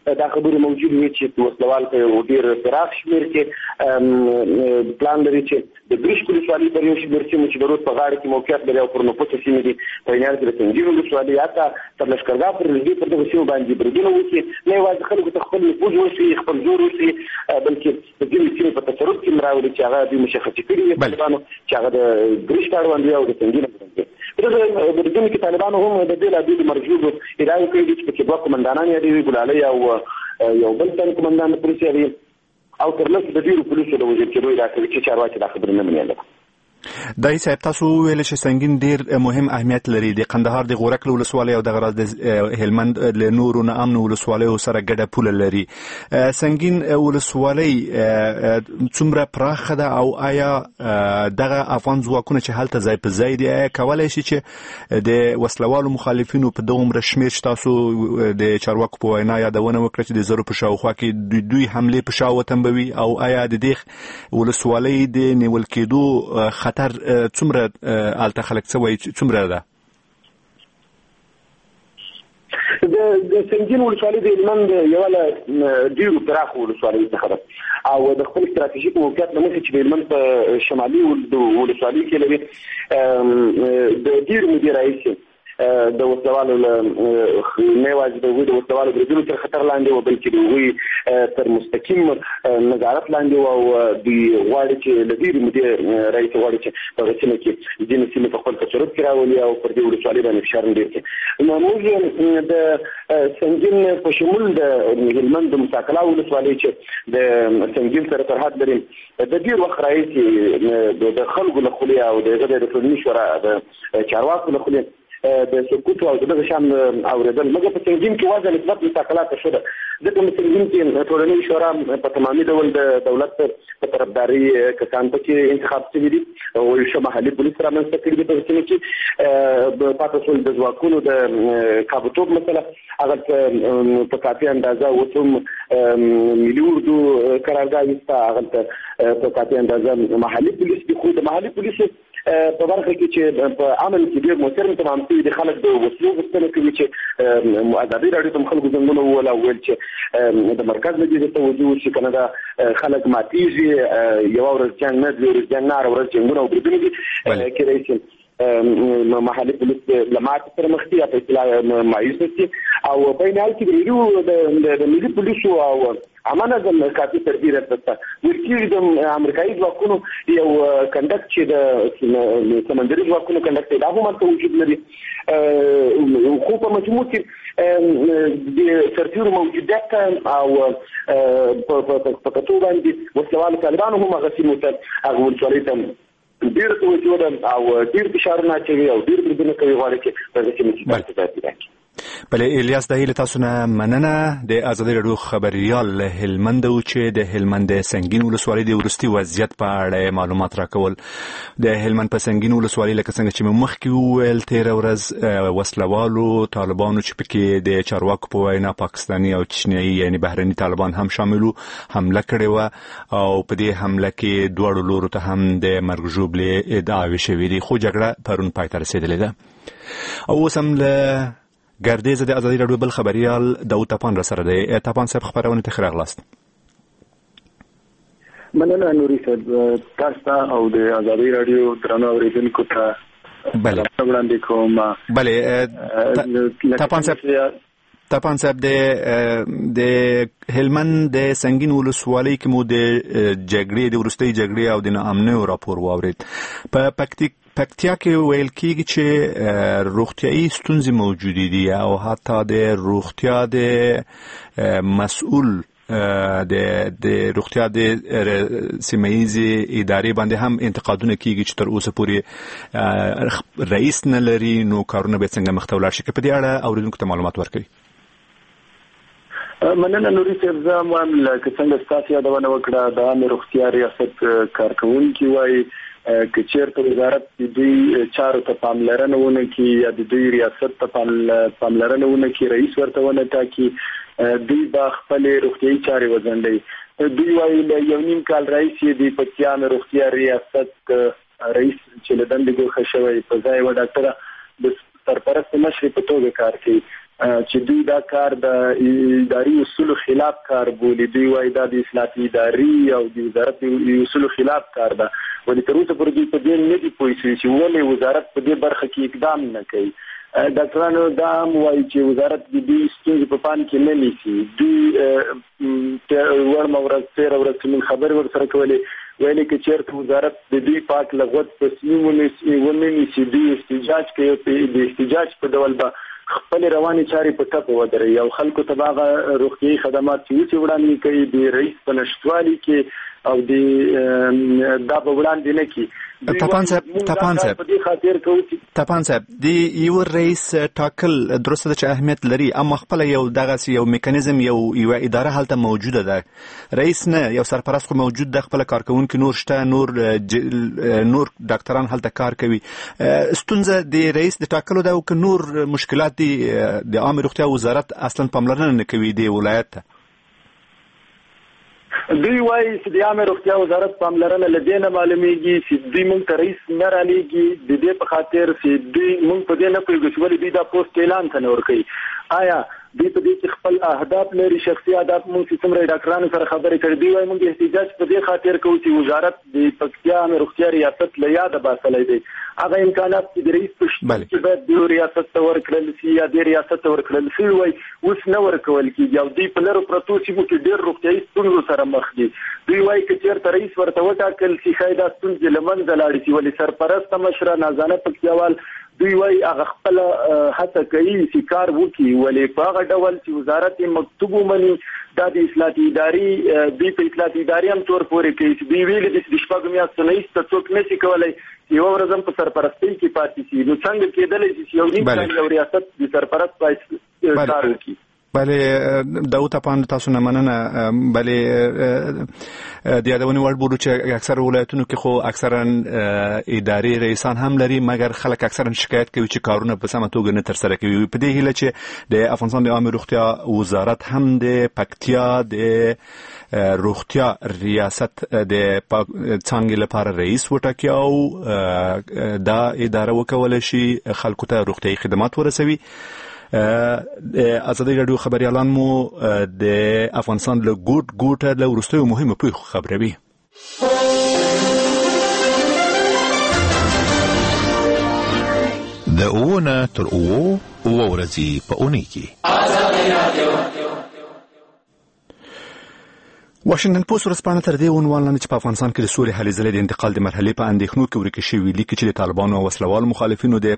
دا خبرې موجود وي چې وسلوال په ډیر پراخ شمېر کې پلان لري چې د بریښ ولسوالۍ پر یو شمېر سیمو چې د رود په غاړه کې موقعیت لري او پر نفوسه سیمې دي په یاد کې د سنګین ولسوالۍ حتی تر لښکرګاه پر لږې پر دغه سیمو باندې بریدونه وشي نه یوازې خلکو ته خپل نفوذ وشي خپل زور وشي بلکې د دې سیمې په تصرف کې مراولي چې هغه دوی مشخص کړي دي طالبانو چې هغه د بریښ اړوند او د سنګین اړوند په دې کې طالبانو هم د دې لابد مرجوب ادارې کوي چې دوه کمانډانان یې دی ګلالي او یو بل څنګه کمانډان پولیس یې او تر لږ د ډیرو پولیسو د وجود کېدو راځي چې چارواکي دا خبرې نه مني. دای صاحب تاسو ویل چې سنگین ډیر مهم اهمیت لري د قندهار د غورک ولسوالۍ او د غراز د هلمند له نورو نه امن ولسوالۍ سره ګډه پوله لري. سنگین ولسوالۍ څومره پراخه ده او آیا دغه افغان ځواکونه چې هلته ځای په ځای دي کولای شي چې د وسلوالو مخالفینو په دغه شمېر چې تاسو د چارواکو په وینا یادونه وکړه چې د زرو په شاوخوا کې دوی حمله په شاو تنبوي او آیا د دې ولسوالۍ د نیول کېدو خطر څومره الته خلک څوي څومره ده؟ د سنگین ولسوالۍ د هلمند یوه له ډېرو پراخو ولسوالیو څخه ده او د خپل ستراتیژیک موقعیت له مخې چې د هلمند په شمالي ولسوالۍ کې لري د ډېرو مودې راهیسې د وسلوالو نه یوازې د هغوی د وسلوالو بریدونو تر خطر لاندې و بلکې د هغوی تر مستقیم نظارت لاندې و او دوی غواړي چې له ډېرې مودې راهیسې غواړي چې په هغه سیمه کې ځینې سیمې په خپل تصرف کې راولي او پر دې ولسوالۍ باندې فشار ډېر کړي. نو موږ د سنگین په شمول د هلمند د مساکلا ولسوالۍ چې د سنگین سره سرحد لري د ډېر وخت راهیسې د خلکو له خولې او د هغه د ټولنیز شورا د چارواکو له خولې د سکوت او دغه شان اوریدل مګر په سنگین کې وضع نسبت مساکلات شوه ځکه په سنگین کې ټولنیز شورا په تمامي ډول د دولت په طرفداري کسان پکې انتخاب شوي دي او یو محلي پولیس رامنځته کړي دي په سیمه کې د پاتې شول د ځواکونو د کابوتوب مسله هغه په کافي اندازه وڅوم ملي اردو قرارداد وستا هغه په کافي اندازه محلي پولیس دي خو د محلي پولیس په برخه کې چې په عمل کې ډېر مؤثر تمام شوي دي خلک د وسلو غوښتنه کوي چې ازادي راډیو ته خلکو ځنګونه وویل او ویل چې د مرکز نه دې توجه وشي که نه دا خلک ماتېږي یوه ورځ جنګ نه دوه ورځې جنګ نه هره ورځ جنګونه او بریدونه دي کېدای شي محلي پولیس له ماتې سره مخ دي یا په اصطلاح مایوسه شي او په عین حال کې د ملي پولیسو او امانه د کافي تدبیر راځي ورکی د امریکایي ځواکونو یو کنډکټ چې د سمندري ځواکونو کنډکټ دا هم ته وجود لري خو په مجموع کې د سرتیرو موجودیت او په کتو باندې وسلوالو طالبانو هم هغه سیمو ته هغه ولسوالۍ ته ډېر توجه ده او ډېر فشارونه اچوي او ډېر بریدونه کوي غواړي چې په دغه سیمه کې ځای راکړي. بله الیاس د هیله تاسو نه مننه د ازادي راډیو خبریال له هلمند و چې د هلمند سنگین ولسوالۍ د وروستي وضعیت په اړه معلومات راکول. د هلمند په سنگین ولسوالۍ لکه څنګه چې مخکې وویل تېره ورځ وسلوالو طالبانو چې پکې د چارواکو په وینا پاکستاني او چینایي یعنی بهرني طالبان هم شامل وو حمله کړې وه او په دې حمله کې دواړو لورو ته هم د مرګ ژوبلې ادعاوې شوې دي خو جګړه پرون پای ته رسېدلې ده. او اوس هم له ګردیز د ازادي راډیو بل خبریال داود تپان را سره دی. تپان صاحب خبرونه ته ښه راغلاست. مننه نوري صاحب تاسو او د ازادي راډیو درنو اوریدونکو ته بله وړاندې کوم. بله تپان صاحب تپان صاحب د د هلمند د سنگین ولسوالۍ کې مو د جګړې د وروستۍ جګړې او د ناامنیو راپور واورید. په پکتیک پکتیا کې ویل کېږي چې روغتیایي ستونزې موجودې دي او حتی د روغتیا د مسؤل د د روغتیا د سیمه‌یزې ادارې باندې هم انتقادونه کېږي چې تر اوسه پورې رئیس نه لري نو کارونه به څنګه مخته ولاړ شي. که په دې اړه اورېدونکو ته معلومات ورکوي. مننه نوري صاحب زه هم وایم لکه څنګه ستاسو یادونه وکړه د عامې روغتیا ریاست کارکوونکي وایي که چېرته وزارت د دوی چارو ته پاملرنه ونه کړي یا د دوی ریاست ته پاملرنه ونه کړي رئیس ورته ونه ټاکي دوی به خپلې روغتیایي چارې وځنډوي. دوی وایي له یو نیم کال راهیسې د پکتیا روغتیا ریاست رئیس چې له دندې ګوښه شوی په ځای یوه ډاکټره د سرپرست مشرې په توګه کار کوي چې دوی دا کار د اداري اصولو خلاف کار بولي. دوی وایي دا د اصلاحاتي اداري او د وزارت د اصولو خلاف کار ده، ولې تر اوسه پورې دوی په دې نه دي پوه شوي چې ولې وزارت په دې برخه کې اقدام نه کوي. ډاکټرانو دا هم وایي چې وزارت د دې ستونزې په پام کې نه نیسي. دوی وړمه ورځ تېره ورځ چې موږ خبرې ورسره کولې ویلې که چېرته وزارت د دوی پاک لغوت تصمیم ونه نیسي، دوی احتجاج کوي، د احتجاج په ډول به خپلې روانې چارې په ټپه ودروي او خلکو ته به هغه روغتیایي خدمات چې اوس یې وړاندې کوي د رئیس په نشتوالي کې او د دا به وړاندې نه کړي. تپان صاحب تپان صاحب تپان صاحب د یو رئیس ټاکل درسته ده چې اهمیت لري، اما خپل یو دغه یو میکانیزم یو یو اداره هلته موجوده ده، رئیس نه یو سرپرست خو موجود ده، خپل کارکونکي نور شته، نور نور ډاکټران هلته کار کوي. ستونزه د رئیس د ټاکلو ده او که نور مشکلات دي د عامه روغتیا وزارت اصلا پاملرنه نه کوي د ولایت ته؟ دوی وایي چې د عامه روغتیا وزارت پاملرنه له دې نه معلومیږي چې دوی موږ ته رئیس نه رالېږي، د دې په خاطر چې دوی موږ په دې نه پوهېږو چې ولې دوی دا پوسټ اعلان ته نه ورکوي. آیا دوی په دې کې خپل اهداف لري، شخصي اهداف؟ موږ چې څومره ډاکټرانو سره خبرې کړې، دوی وایي موږ احتجاج په دې خاطر کوو چې وزارت د پکتیا عامه روغتیا ریاست له یاده باسلی دی. هغه امکانات چې د رئیس په شتون کې باید د ریاست ته ورکړل شي یا د ریاست ته ورکړل شي وایي اوس نه ورکول کېږي او دوی په لرو پرتو سیمو کې ډېر روغتیایي ستونزو سره مخ دي. دوی وایي که چېرته رئیس ورته وټاکل شي ښایي دا ستونزې له منځه لاړې شي، ولې سرپرسته مشره نازانه پکتیاوال دوی وایي هغه خپله هڅه کوي چې کار وکړي، ولې په هغه ډول چې وزارت یې مکتوب ومني دا د اصلاحاتي اداري دوی په اصلاحاتي اداري هم تور پورې کوي چې دوی ویلي دي چې د شپږو میاشتو نه ایسته څوک نشي کولی یوه ورځ هم په سرپرستۍ کې پاتې شي. نو څنګه کېدلی شي چې یو نیم کال یو ریاست د سرپرست باید کار وکړي؟ بله داود تپان تاسو نه مننه. بله د یادونې وړ بولو چې اکثر ولایتونو کې خو اکثرا اداري رئیسان هم لري، مګر خلک اکثرا شکایت کوي چې کارونه په سمه توګه نه ترسره کوي. په دې هیله چې د افغانستان د عامه روغتیا وزارت هم د پکتیا د روغتیا ریاست د څانګې لپاره رئیس وټاکي او دا اداره وکولی شي خلکو ته روغتیایي خدمات ورسوي. ازادي رادیو خبريالان مو د افغانستان له ګوټ ګوټه له وروستیو مهمو پیښو خبروي. د اوونه تر اوو اوه ورځې په اونۍ کې ازادي رادیو. واشنگټن پوسټ ورځپاڼه تر دې عنوان لاندې چې په افغانستان کې د سولې هلې ځلې د انتقال د مرحلې په اندېښنو کې ورکې شوي لیکي چې د طالبانو او وسلوال مخالفینو د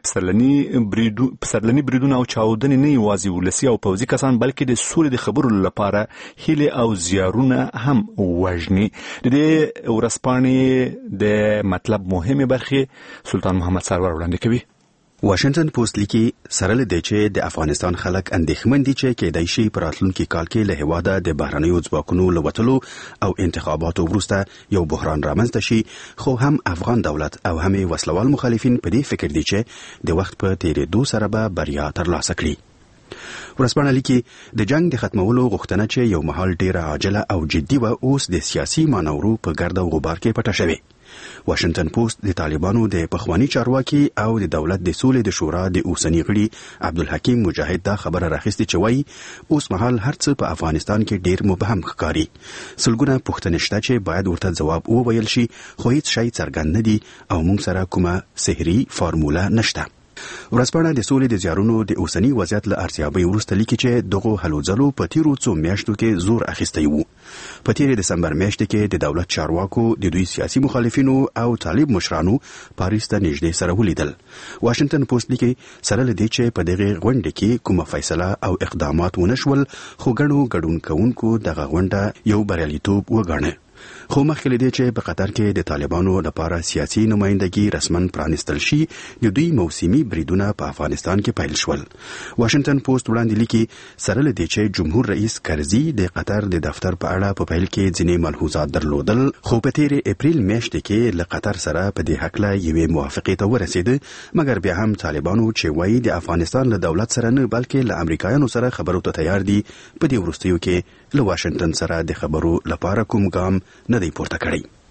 پسرلني بریدونو او چاودنې نه یوازې ولسي او پوځي کسان بلکې د سولې د خبرو لپاره هیلې او زیارونه هم وژني. د دې ورځپاڼې د مطلب مهمه برخې سلطان محمد سرور وړاندې کوي. واشنگټن پوسټ لیکي سره له دې چې د افغانستان خلک اندېښمن دي چې کېدای شي په راتلونکي کال کې له هېواده د بهرنیو ځواکونو له وتلو او انتخاباتو وروسته یو بحران رامنځته شي، خو هم افغان دولت او هم وسلوال مخالفین په دې فکر دي چې د وخت په تېرېدو سره به بریا ترلاسه کړي. ورځپاڼه لیکي د جنگ د ختمولو غوښتنه چې یو مهال ډېره عاجله او جدي وه اوس د سیاسي مانورو په ګرد او غبار کې پټه شوې. واشنگټن پوسټ د طالبانو د پخوانی چارواکي او د دولت د سولې د شورا د اوسنی غړي عبدالحکیم مجاهد دا خبره راخستې چې وایي اوس مهال هر څه په افغانستان کې ډیر مبهم ښکاري. سلګونه پوښتنې شته چې باید ورته ځواب وویل شي، خو هیڅ شی څرګند نه دي او موږ سره کومه سحري فارموله نشته. ورځپاڼه د سولې د زیارونو د اوسنی وضعیت له ارزیابۍ وروسته لیکي چې دغه هلو ځلو په تیرو څو میاشتو کې زور اخیستی وو. په تیرې دسمبر میاشت کې د دولت چارواکو د دوی سیاسي مخالفینو او طالب مشرانو پاریس ته نږدې سره ولیدل. واشنگټن پوسټ لیکي سره له دې چې په دغه غونډه کې کومه فیصله او اقدامات ونشول، خو ګڼو ګډون کوونکو دغه غونډه یو بریالیتوب وګڼه. خو مخکې له دې چې په قطر کې د طالبانو لپاره سیاسي نمائندګي رسمن پرانستل شي، د دوی موسمي بریدونه په افغانستان کې پیل شول. واشنگټن پوسټ وړاندې لیکي سره له دې چې جمهور رئیس کرزي د قطر د دفتر په اړه په پیل کې ځینې ملحوظات درلودل، خو په تیرې اپریل میاشت کې له قطر سره په دې حق له یوې موافقې ته ورسېد، مګر بیا هم طالبانو چې وایي د افغانستان له دولت سره نه بلکې له امریکایانو سره خبرو ته تیار دي، په دې وروستیو کې له واشنگټن سره د خبرو لپاره کوم ګام نه دی پورته کړی.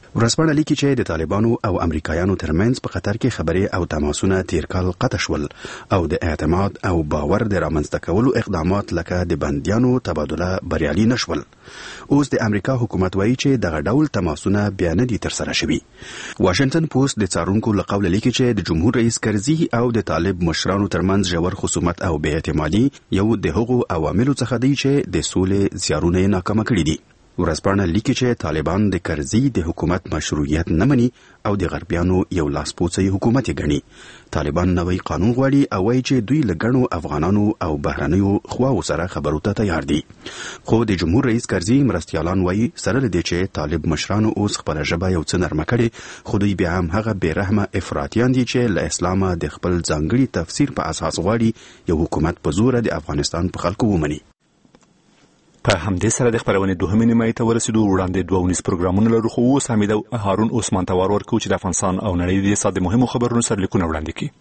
ورځپاڼه لیکي چې د طالبانو او امریکایانو ترمنځ په قطر کې خبرې او تماسونه تیر کال قطع شول او د اعتماد او باور د رامنځته کولو اقدامات لکه د بندیانو تبادله بریالي نشول. اوس د امریکا حکومت وایي چې دغه ډول تماسونه بیا نه دي ترسره شوي. واشنگټن پوسټ د څارونکو له قوله لیکي چې د جمهور رئیس کرزي او د طالب مشرانو ترمنځ ژور خصومت او بې اعتمادي یو د هغو عواملو څخه دی چې د سولې زیارونه یې ناکامه کړي دي. ورځپاڼه لیکي چې طالبان د کرزي د حکومت مشروعیت نه مني او د غربیانو یو لاسپوڅی حکومت یې ګڼي. طالبان نوی قانون غواړي او وایي چې دوی له ګڼو افغانانو او بهرنیو خواو سره خبرو ته تیار دي. خو د جمهور رئیس کرزي مرستیالان وایي سره له دې چې طالب مشرانو اوس خپله ژبه یو څه نرمه کړې، خو دوی بیا هم هغه بې رحمه افراطیان دي چې له اسلامه د خپل ځانګړي تفسیر په اساس غواړي یو حکومت په زوره د افغانستان په خلکو ومني. په همدې سره د خبرونې دوهمې نیمایي ته ورسېدو. وړاندې دوه ونیز پروګرامونه لرو، خو اوس حمید او هارون عثمان ته وار ورکوو چې د افغانستان او نړۍ د ساده مهمو خبرونو سرلیکونه وړاندې کړي.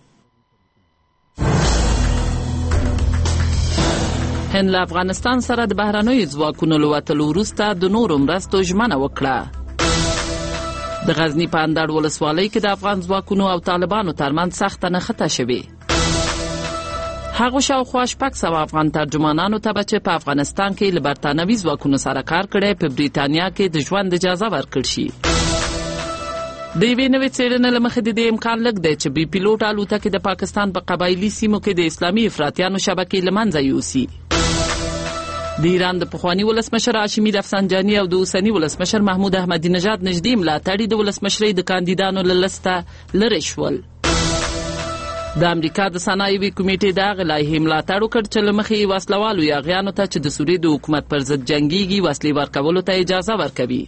هند له افغانستان سره د بهرنیو ځواکونو له وتلو وروسته د نورو مرستو ژمنه وکړه. د غزني په اندړ ولسوالۍ کې د افغان ځواکونو او طالبانو ترمنځ سخته نښته شوې. هغه شاوخوا شپږ سوه افغان ترجمانانو ته به چې په افغانستان کې له برتانوي ځواکونو سره کار کړی په بریتانیا کې د ژوند اجازه ورکړل شي. د یوې نوې څېړنې له مخې د دې امکان لږ دی چې بي پیلوټ الوتکې د پاکستان په قبایلي سیمو کې د اسلامي افراطیانو شبکې له منځه یوسي. د ایران د پخواني ولسمشر هاشمي رفسنجاني او د اوسني ولسمشر محمود احمدي نژاد نږدې ملاتړي د ولسمشرۍ د کاندیدانو له لسته لرې شول. د امریکا د صنایعي کمیټې د هغې لایحې ملاتړ وکړ چې له مخې یې وسلوالو یاغیانو ته چې د سوریې د حکومت پر ضد جنګیږي وسلې ورکولو ته اجازه ورکوي.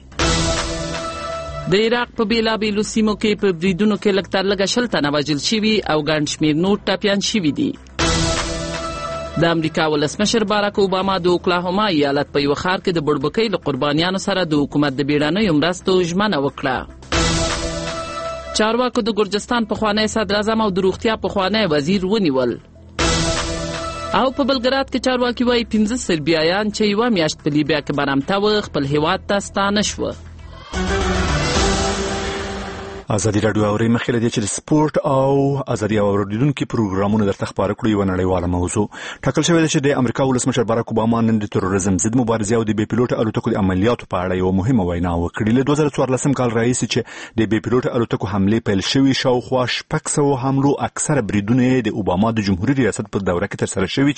د عراق په بېلابېلو سیمو کې په بریدونو کې لږ تر لږه شل تنه وژل شوي او ګڼ شمېر نور ټپیان شوي دي. د امریکا ولسمشر باراک اوباما د اوکلاهوما ایالت په یوه ښار کې د بړبکۍ له قربانیانو سره د حکومت د بیړنیو مرستو ژمنه وکړه. چارواکو د ګرجستان پخوانی صدراعظم او د روغتیا پخوانی وزیر ونیول. او په بلګراد کې چارواکي وایي پنځه سربیایان چې یوه میاشت په لیبیا کې برمته وه خپل هیواد ته ستانه شوه. ازادي راډیو اوري مخکې لدی چې د سپورت او ازادي اوریدونکو پروګرامونه درته خبرې کړو. یو نړیواله موضوع ټاکل شوې ده چې د امریکا ولسمشر باراک اوباما نن د تروریزم ضد مبارزې او د بي پیلوټ الوتکو د عملیاتو په اړه یو مهمه وینا وکړه. له دوه زره څوارلسم کال راهیسې چې د بي پیلوټ الوتکو حملې پیل شوې، شاوخوا شپږ سوه حملو اکثره بریدونه د اوباما د جمهوریت ریاست په دوره کې ترسره شوي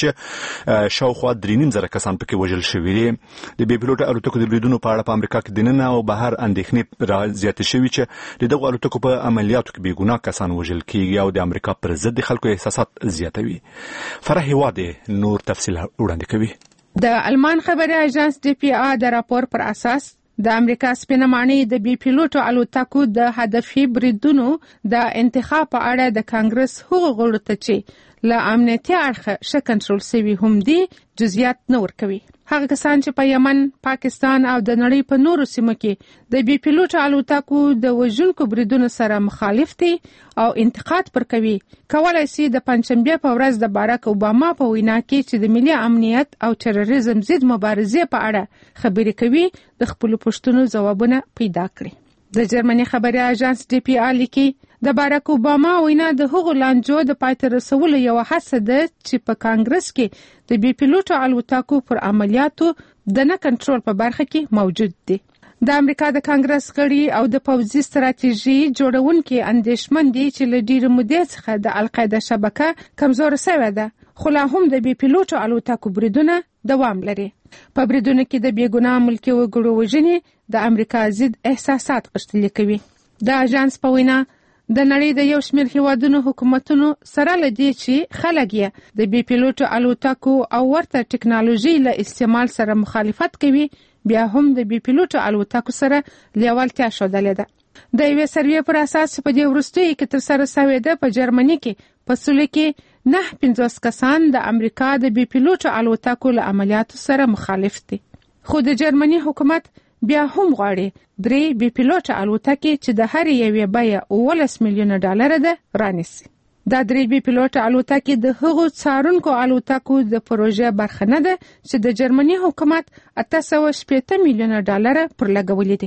چې شاوخوا درې نیم زره کسان پکې وژل شوي دي. د بي پیلوټ الوتکو د بریدونو په اړه په امریکا کې دننه او بهر اندېښنې را زیاتې شوي چې د دغو الوتکو په عملیاتو کې بې ګناه کسان وژل کیږي او د امریکا پر ضد د خلکو احساسات زیاتوي. فرح هوادي نور تفصیل وړاندې کوي. د المان خبري اژانس ډي پي آ د راپور پر اساس د امریکا سپینه ماڼۍ د بي پیلوټو الوتکو د هدفي بریدونو د انتخاب په اړه د کانګرس هغو غړو ته چې له امنیتي اړخه ښه کنټرول شوي هم دي جزئیات نه ورکوي. هغه کسان چې په یمن، پاکستان او د نړۍ په نورو سیمو کې د بي پیلوټو الوتکو د وژونکو بریدونو سره مخالف دي او انتقاد پر کوي، کولای شي د پنځشنبه په ورځ د باراک اوباما په وینا کې چې د ملي امنیت او تروریزم ضد مبارزې په اړه خبرې کوي د خپل پوښتنو ځوابونه پیدا کړي. د جرمني خبري اژانس ډي پي آ لیکي د باراک اوباما وینا د هغو لانجو د پای ته رسولو یو هڅه ده چې په کانګرس کې د بي پیلوټو الوتکو پر عملیاتو د نه کنټرول په برخه کې موجود دي. د امریکا د کانګرس غړي او د پوځي ستراتیژي جوړونکي اندېښمن دي چې له ډېرې مودې څخه د القاعده شبکه کمزوره شوې ده، خو لا هم د بي پیلوټو الوتکو بریدونه دوام لري. په بریدونو کې د بېګناه ملکي وګړو وژنې د امریکا ضد احساسات غښتلي کوي. د اژانس په وینا د نړۍ د یو شمېر هیوادونو حکومتونو سره لدی چې خلک یې د بي پیلوټو الوتکو او ورته ټکنالوژي له استعمال سره مخالفت کوي، بیا هم د بي پیلوټو الوتکو سره لیوالتیا ښودلې ده. د یوې سروې پر اساس په دې وروستیو کې ترسره شوې ده په جرمني کې په سوله کې نه پنځوس کسان د امریکا د بي پیلوټو الوتکو له عملیاتو سره مخالف دي. خو د جرمني حکومت بیا هم غواړي درې بي پیلوټه الوتکې چې د هر یوې بیه اوولس میلیونه ډالر ده رانیسي. دا درې بي پیلوټه الوتکې د هغو څارونکو الوتکو د پروژې برخه نه ده چې د جرمني حکومت اته سوه شپېته میلیونه ډالر پر لګولې دي.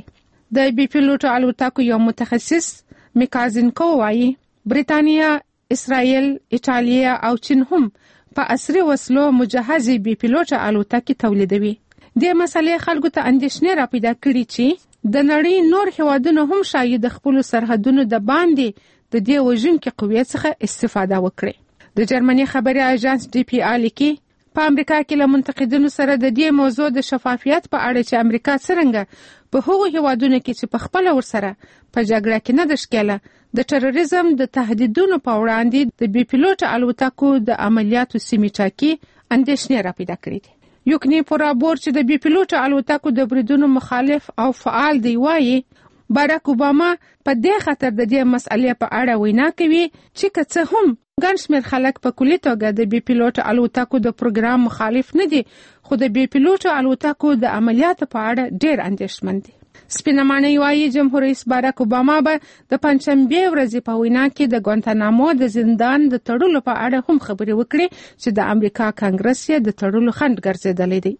د بي پیلوټو الوتکو یو متخصص میکازینکو وایي بریتانیا، اسرائیل، ایټالیا او چین هم په عصري وسلو مجهزې بي پیلوټه الوتکې تولیدوي. د مسلې خلکو ته اندېښنې را پیدا کړي چې د نړۍ نور هیوادونه هم شاید د خپل سرحدونو د باندې د دې وژونکې قوې څخه استفاده وکړي. د جرمني خبري اژانس ډي پي آ لیکي په امریکا کې له منتقدینو سره د دې موضوع د شفافیت په اړه چې امریکا څنګه په هغو هیوادونو کې چې په خپل ورسره په جګړه کې نه د ښکېله د تروریزم د تهدیدونو په وړاندې د بي پیلوټ الوتکو د عملیاتو سیمې ټاکي اندېښنې را پیدا کړې دي. یوکني پورابور چې د بي پیلوټ الوتکو د بریدونو مخالف او فعال دی وایي باراک اوباما په دې خاطر د دې مسئلې په اړه وینا کوي چې که څه هم ګڼ شمېر خلک په کلي توګه د بي پیلوټ الوتکو د پروګرام مخالف نه دي، خو د بي پیلوټ الوتکو د عملیاتو په اړه ډېر اندېښمن دي. سپینه ماڼۍ وایي جمهور رئیس باراک اوباما به د پنجشنبې ورځې په وینا کې د ګوانتانامو د زندان د تړلو په اړه هم خبرې وکړي چې د امریکا کانګرس یې د تړلو خنډ ګرځېدلی دی.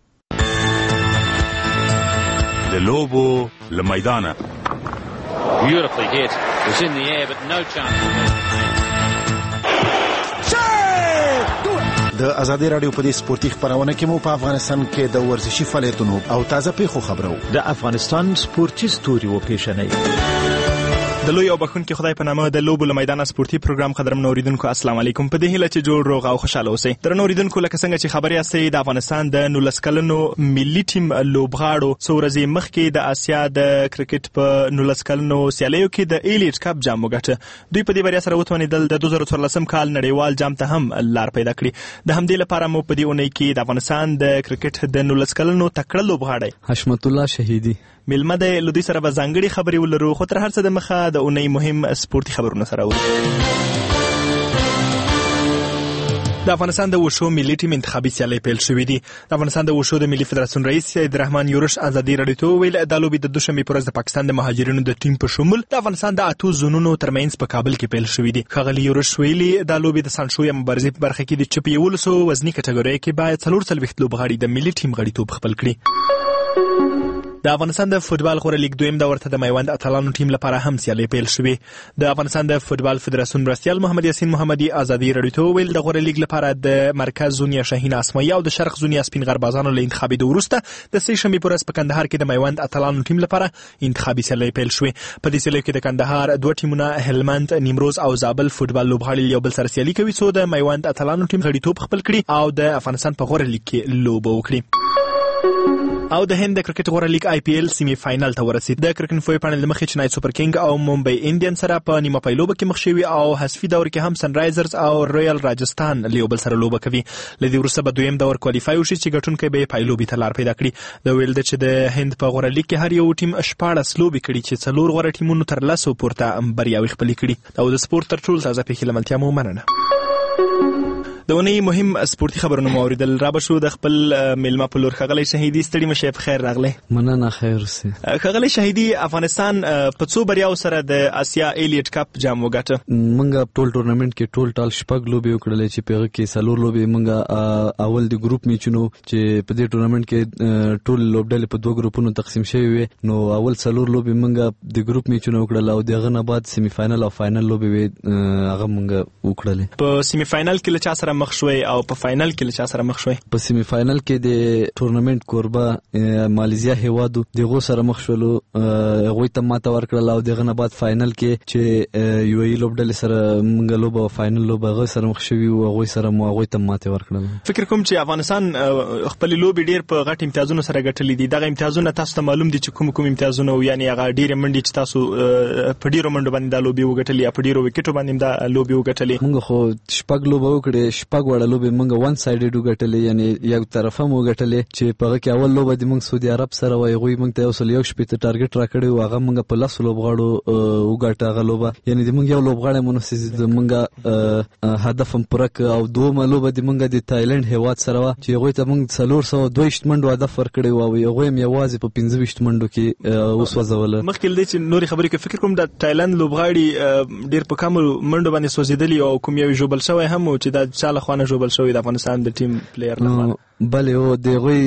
د لوبو له میدانه Beautifully hit. It was in the air but no chance. د ازادي رادیو په دې سپورتي خبرونه کې مو په افغانستان کې د ورزشي فعالیتونو او تازه پیښو خبرو د افغانستان سپورتي ستوري و پیښنې د لوی او بخونکي خدای په نامه د لوبو له میدان سپورتي پروګرام قدرمنو اوریدونکو السلام علیکم. په دې هیله چې جوړ روغ او خوشاله اوسئ. درنو اوریدونکو لکه څنګه چې خبري اسئ د افغانستان د نولس کلنو ملي ټیم لوبغاړو څو ورځې مخکې د آسیا د کرکټ په نولس کلنو سیالیو کې د ایلیټ کپ جام وګټه. دوی په دې بریا سره وتوانېدل د دوه زره څوارلسم کال نړیوال جام ته هم لار پیدا کړي. د همدې لپاره مو په دې اونۍ کې د افغانستان د کرکټ د نولس کلنو تکړه لوبغاړی حشمت الله شهیدی ملمه د لودي سره به ځانګړي خبرې ولرو، خو تر هر څه د مخه د اونۍ مهم سپورتي خبرونه سره ورو. د افغانستان د وشو ملي ټیم انتخابي سیالۍ پیل شوې دي. د افغانستان د وشو د ملي فدراسیون رئیس سید رحمان یورش ازادي رادیو ته وویل د لوبې د دوشنبې پر ورځ د پاکستان د مهاجرینو د ټیم په شمول د افغانستان د اتو زونونو ترمنځ په کابل کې پیل شوې دي. ښاغلي یورش ویلي د لوبې د سانشو یا مبارزې په برخه کې د چې په یولسو وزني کټګورۍ کې باید څلور څلوېښت لوبغاړي د ملي ټیم غړیتوب خپل کړي. د افغانستان د فوتبال غوره لیګ دویم دور ته د میوند اتلانو ټیم لپاره هم سیالۍ پیل شوې. د افغانستان د فوتبال فدراسیون مرستیال محمد یاسین محمدي ازادي رادیو ته وویل د غوره لیګ لپاره د مرکز زون یا شاهین اسماعیل او د شرق زون یا سپین غربازانو له انتخابي وروسته د سې شنبې په ورځ په کندهار کې د میوند اتلانو ټیم لپاره انتخابي سیالۍ پیل شوې. په دې سیالیو کې د کندهار دوه ټیمونه هلمند، نیمروز او زابل فوتبال لوبغاړي یو بل سره سیالي کوي څو د میوند اتلانو ټیم غړیتوب خپل کړي او د افغانستان په غوره لیګ کې لوبه وکړي. او د هند د کرکټ غوره لیګ آی پی ایل سیمی فائنل ته ورسید. د کرکټ فوی پانل د مخې چنای سوپر کینګ او ممبئی انډین سره په نیمه پای لوبه کې مخ شوي او حذفي دور کې هم سن رایزرز او رویال راجستان له یو بل سره لوبه کوي. لدی وروسته به دویم دور کوالیفای وشي چې ګټونکی به پای لوبې ته لار پیدا کړي. د ویل د چې د هند په غوره لیګ کې هر یو ټیم شپاړس لوبې کړي چې څلور غوره ټیمونو تر لسو پورته بریاوې خپلې کړي. او د سپورت تر ټولو تازه پیښې له ملتیا مو مننه. د اونۍ مهم سپورتي خبرونه مو اوریدل. را به شو د خپل میلمه په لور. ښاغلی شهیدي ستړي مه شئ، په خیر راغلی. مننه، خیر اوسئ. ښاغلی شهیدي افغانستان په څو بریاو سره د آسیا ایلیټ کپ جام وګټه؟ موږ ټول ټورنمنټ کې ټول ټال شپږ لوبې وکړلې چې په هغه کې څلور لوبې موږ اول د ګروپ میچونو چې په دې ټورنمنټ کې ټول لوبډلې په دوه ګروپونو تقسیم شوي وي، نو اول څلور لوبې موږ د ګروپ میچونو وکړل او دغه نه بعد سیمی فائنل او فائنل لوبې هغه موږ وکړلې. په سیمی فائنل کې له چا سره مخ شوي او په فائنل کې له چا سره مخ شوي؟ په سیمی فائنل کې د ټورنمنت کوربه مالیزیا هیوادو دغه سره مخ شولو، هغه ته ماته ورکړل او دغه نه بعد فائنل کې چې یو ای لوبډلې سره موږ لوبه فائنل لوبه هغه سره مخ شوي او هغه سره مو هغه ته ماته ورکړل. فکر کوم چې افغانستان خپل لوبي ډیر په غټ امتیازونو سره ګټلې دي. دغه امتیازونه تاسو ته معلوم دي چې کوم کوم امتیازونه یعنی هغه ډیر منډي چې تاسو په ډیرو منډو باندې د لوبي وګټلې یا په ډیرو وکټو باندې د لوبي وګټلې؟ موږ خو شپږ لوبه وکړې، شپږ وړه لوبې موږ وان سایډډ وګټلې، یعنی یو طرفه مو وګټلې چې په هغه کې اول لوبه د موږ سعودي عرب سره وای، غوي موږ ته اوسل یو شپې ته ټارګټ راکړی او هغه موږ په لاس لوبغاړو وګټه هغه لوبه، یعنی د موږ یو لوبغاړی منافس د موږ هدف هم پوره ک او دوه لوبه د موږ د تایلند هیواد سره وا چې غوي ته موږ څلور سوه دوه ویشت منډو هدف ورکړی او هغه هم یوازې په پنځه ویشت منډو کې اوس وځول. مخکې لدی چې نوري خبرې کې فکر کوم د تایلند لوبغاړي ډیر په کم منډو باندې سوځیدلی او کوم یو جوبل شوی هم چې د چاله خوانه جوبل شوی د افغانستان د ټیم پلیئر لپاره بلې او دغه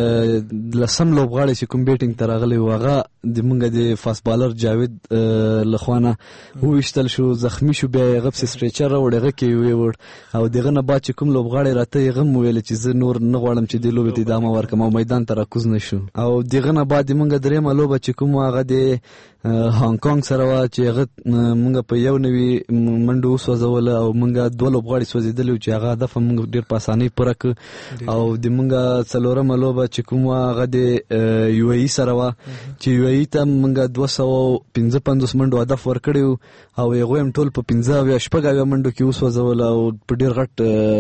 لسم لوبغاړي چې کوم بیټینګ ته راغلی و هغه د مونږ د فاست بالر جاوید لخوانه وویشتل شو، زخمی شو، بیا یې هغه پسې سټریچر راوړ، هغه کې یې ویوړ او دغه نه بعد چې کوم لوبغاړی راته یې هغه هم وویل چې زه نور نه غواړم چې دې لوبې ته ادامه ورکړم او میدان ته راکوز نه شو. او دغه نه بعد مونږ درېیمه لوبه چې کوم هغه د هانګ کانګ سره وه چې هغه مونږ په یو نوي منډه وسوځوله او مونږ دوه لوبغاړي سوځېدلي وو چې هغه هدف مونږ ډېر په اسانۍ پوره کړ. او د مونږ څلورمه لوبه چې کوم وه هغه د یو ای سره وه چې یو ای ته مونږ دوه سوه پنځه پنځوس منډو هدف ورکړی وو او هغوی هم ټول په پنځه اویا شپږ اویا منډو کې وسوځوله او په ډېر غټ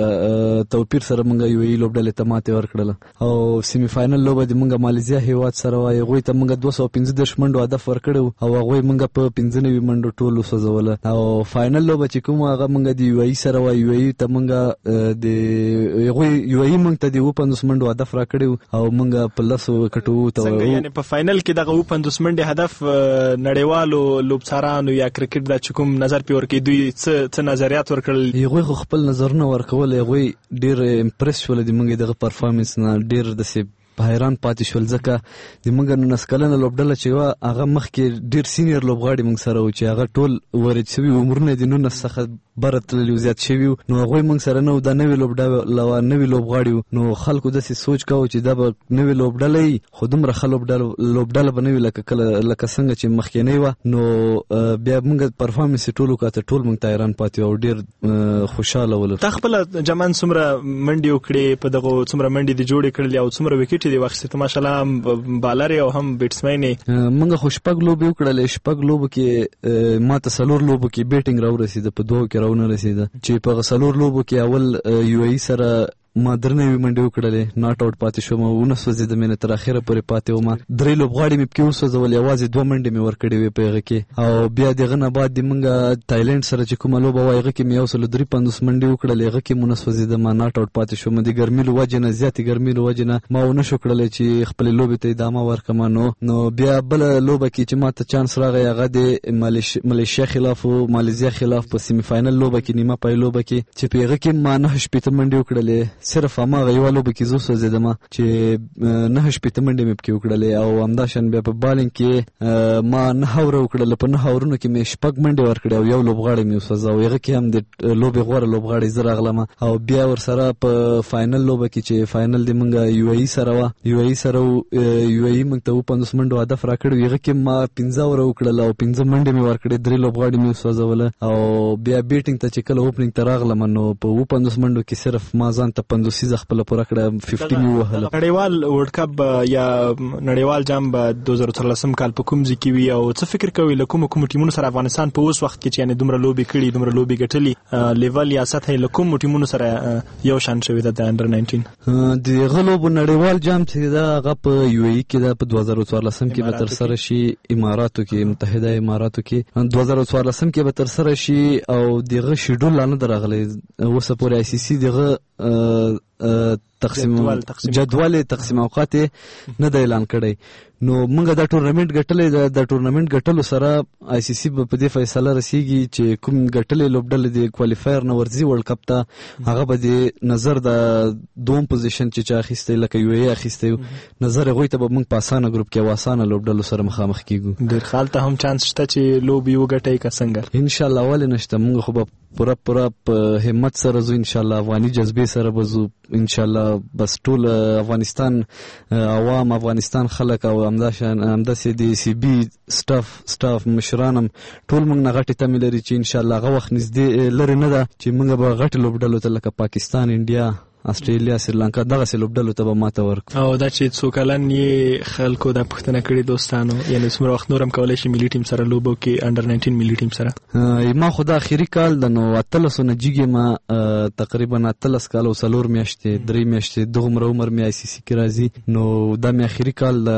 توپیر سره مونږ یو ای لوبډلې ته ماتې ورکړله. او سیمي فاینل لوبه د مونږ مالیزیا هیواد سره وه، هغوی ته مونږ دوه سوه پنځه دېرش منډو هدف ورکړی وو او هغوی مونږ په پنځه نوي منډو ټول وسوځوله. او فاینل لوبه چې کوم هغه مونږ د یو ای سره وه، یو ای ته مونږ د هغوی یو ای مونږ ته د اووه پنځوس منډو هدف راکړی وو او مونږ په لسو کټو ته څنګه یعنې په فاینل کې دغه اووه پنځوس منډې هدف نړیوالو لوبڅارانو یا کرکټ دا چې کوم نظر پې ورکوي دوی څه څه نظریات ورکړل؟ هغوی خو خپل نظرونه ورکول، هغوی ډېر امپرس شول د مونږ دغه پرفارمنس نه، ډېر داسې حیران پاتې شول ځکه د موږ نولس کلنه لوبډله چې وه هغه مخکې ډېر سینیر لوبغاړي موږ سره وو چې هغه ټول وارد شوي عمرونه د نولس څخه بره تللي زیات شوي وو، نو هغوی موږ سره نه وو، دا نوې لوبډله وه، نوي لوبغاړي وو. نو خلکو داسې سوچ کوو چې دا به نوې لوبډله وي خو دومره ښه لوبډله به نه وي لکه کله لکه څنګه چې مخکینۍ وه. نو بیا موږ پرفارمنس یې ټول وکاته، ټول موږ ته حیران پاتې وو او ډېر خوشحاله ولو. تا خپله جمان څومره منډې وکړې، په دغو څومره منډې دې جوړې کړلې او څومره وکټې دې واخیستې؟ ته ماشاءالله هم بالر او هم بیټسمین یې. موږ خو شپږ لوبې وکړلې، شپږ لوبو کې ما ته څلور لوبو کې بیټینګ راورسېده، په دوو کې راونه رسېده چې په څلور لوبو کې اول یو ای سره ما درې نوي منډې وکړلې، ناټ آوټ پاتې شوم، ونه سوځېدم، یعنې تر اخره پورې پاتې وم. درې لوبغاړي مې پکې وسوځول، یوازې دوه منډې مې ورکړې وې په هغه کې. او بیا د هغه نه بعد د موږ تایلنډ سره چې کومه لوبه وه هغه کې مې یو سل درې پنځوس منډې وکړلې، هغه کې مې ونه سوځېدم، ناټ آوټ پاتې شوم. د ګرمۍ له وجې نه، زیاتې ګرمۍ له وجې نه ما ونه شو کړلی چې خپلې لوبې ته ادامه ورکړم. نو نو بیا بله لوبه کې چې ما ته چانس راغی هغه د مالیشیا خلاف و، مالیزیا خلاف په سیمي فاینل لوبه کې، نیمه پای لوبه کې چې په هغه کې ما نهه شپېته منډې وکړلې، صرف هماغه یوه لوبه کې زه وسوځېدم چې نهه شپېته منډې مې پکې وکړلې. او همداشان بیا په بالینګ کې ما نهه اوره وکړله، په نهه اورونو کې مې شپږ منډې ورکړې او یو لوبغاړی مې وسوځاوه، هغه کې هم د لوبې غوره لوبغاړی زه راغلم. او بیا ورسره په فاینل لوبه کې چې فاینل د موږ یو ای سره وه، یو ای سره یو ای موږ ته اووه پنځوس منډو هدف راکړی، هغه کې ما پنځه اوره وکړله او پنځه منډې مې ورکړې، درې لوبغاړي مې وسوځوله. او بیا بیټینګ ته چې کله اوپننګ ته راغلم نو په اووه پنځوس منډو کې صرف ما ځان ته پنځوسیزه خپله پوره کړه، پنځه مې ووهله. نړیوال ورلډ کپ یا نړیوال جام به دوه زره څلورلسم کال په کوم ځای کې وي او څه فکر کوئ له کومو کومو ټیمونو سره افغانستان په اوس وخت کې چې یعنې دومره لوبې کړي، دومره لوبې ګټلي، لیول یا سطح له کومو ټیمونو سره یو شان شوې ده د انډر ناینټین؟ د هغه لوبو نړیوال جام چې ده هغه په یو ای کې ده، په دوه زره څوارلسم کې به ترسره شي، اماراتو کې، متحده اماراتو کې دوه زره څوارلسم کې به ترسره شي. او دغه شیډول لا نه ده راغلی اوسه پورې، آی سی سی دغه تقسیم جدول تقسیم اوقات نه د اعلان کړی. نو موږ دا ټورنمنت ګټلې ده، د ټورنمنت ګټلو سره آی سی سی به په دې فیصله رسیږي چې کوم ګټلې لوبډلې د کوالیفایر نه ورځي ورلډ کپ ته، هغه به د نظر د دوم پوزیشن چې چا اخیستی لکه یو ای اخیستی نظر هغوی ته به موږ په اسانه ګروپ کې او اسانه لوبډلو سره مخامخ کیږو. ډېر خال ته هم چانس شته چې لوبې وګټئ که څنګه؟ انشاءالله ولې نشته، موږ خو به پوره پوره په همت سره ځو، انشاءالله افغاني جذبې سره به ځو انشاءالله. بس ټول افغانستان عوام، افغانستان خلک او همداشان همداسې د سی بي سټاف سټاف مشرانم ټول موږ نه غټې تمې لري چې انشاءالله هغه وخت نږدې لرې نه ده چې موږ به غټې لوبډلو ته لکه پاکستان، انډیا، استرالیا، سریلانکا دغسې لوبډلو ته به ماته ورکړو. او دا چې څو کلن یې خلکو دا پوښتنه کړې دوستانو، یعنې څومره وخت نور هم کولی شي ملي ټیم سره لوبه وکړي، انډر ناینټین ملي ټیم سره؟ ما خو دا اخري کال ده، نو اتلسو نه جګې ما تقریبا اتلس کال او څلور میاشتې درې میاشتې دغومره عمر مې آی سی سی کې راځي، نو دا مې اخري کال ده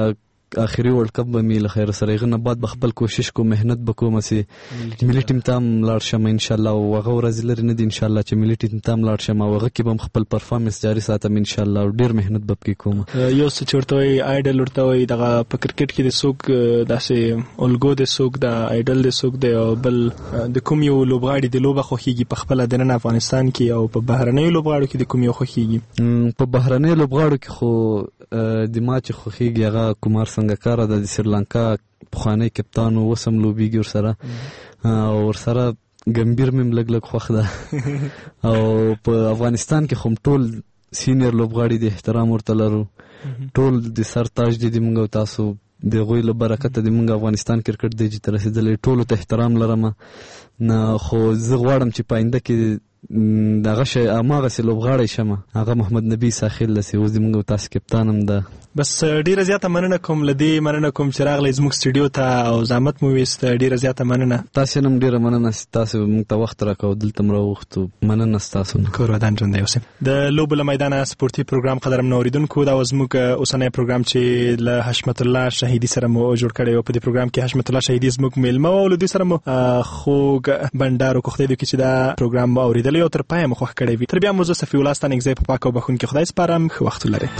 اخري ورلد کپ به مې له خیر سره غنه بعد بخپل کوشش کو مهنت وکوم سي ملي ټیم تام لاړ شم ان شاء الله او هغه ورځ لري نه دي ان شاء الله چې ملي ټیم تام لاړ شم او هغه کې به خپل پرفارمنس جاري ساتم ان شاء الله او ډیر مهنت به پکې کوم. یو څه چورته وي آیډل ورته وي دغه په کرکټ کې د سوق داسې الګو د سوق د آیډل د سوق د بل د کوم یو لوبغاړي د لوبه خوخيږي په خپل د نن افغانستان کې او په بهرنۍ لوبغاړو کې د کوم یو خوخيږي؟ په بهرنۍ لوبغاړو کې خو د ماچ خوخيږي هغه کومار سنگکار د سریلانکا پخوانی کپتان او وسم لوبيږي ور سره او ور سره ګمبیر مم لګ لګ خوخ ده او په افغانستان کې هم ټول سینیئر لوبغاړي د احترام ورته لرو ټول د سر تاج دي موږ تاسو د غوی له برکت د موږ افغانستان کرکټ د جته رسیدلې ټول ته احترام لرم نه خو زه غواړم چې پاینده کې دغه شی اماغه سي لوبغاړی شمه هغه محمد نبی ساحل لسی اوس د موږ تاسو کپتانم ده. بس ډیره زیاته مننه کوم لدی مننه کوم چې راغلی زموږ سټډیو ته او زحمت مو وست ډیره زیاته مننه. تاسو نم ډیره مننه تاسو موږ ته وخت راکاو دلته مر وختو مننه تاسو کور ودان ژوند اوسم د لوب له میدان سپورتي پروګرام قدرم نوریدونکو دا زموږ اوسنۍ پروګرام چې له حشمت الله شهیدی سره مو جوړ کړی او په دې پروګرام کې حشمت الله شهیدی زموږ میلمه او لدی سره مو خوږ بندارو کوخته دي چې دا پروګرام اوریدل او تر پای مخ کړی وي. تر بیا مو زه صفی الله ستانه ایگزای په پاک او بخون کې خدای سپارم خو وخت لري.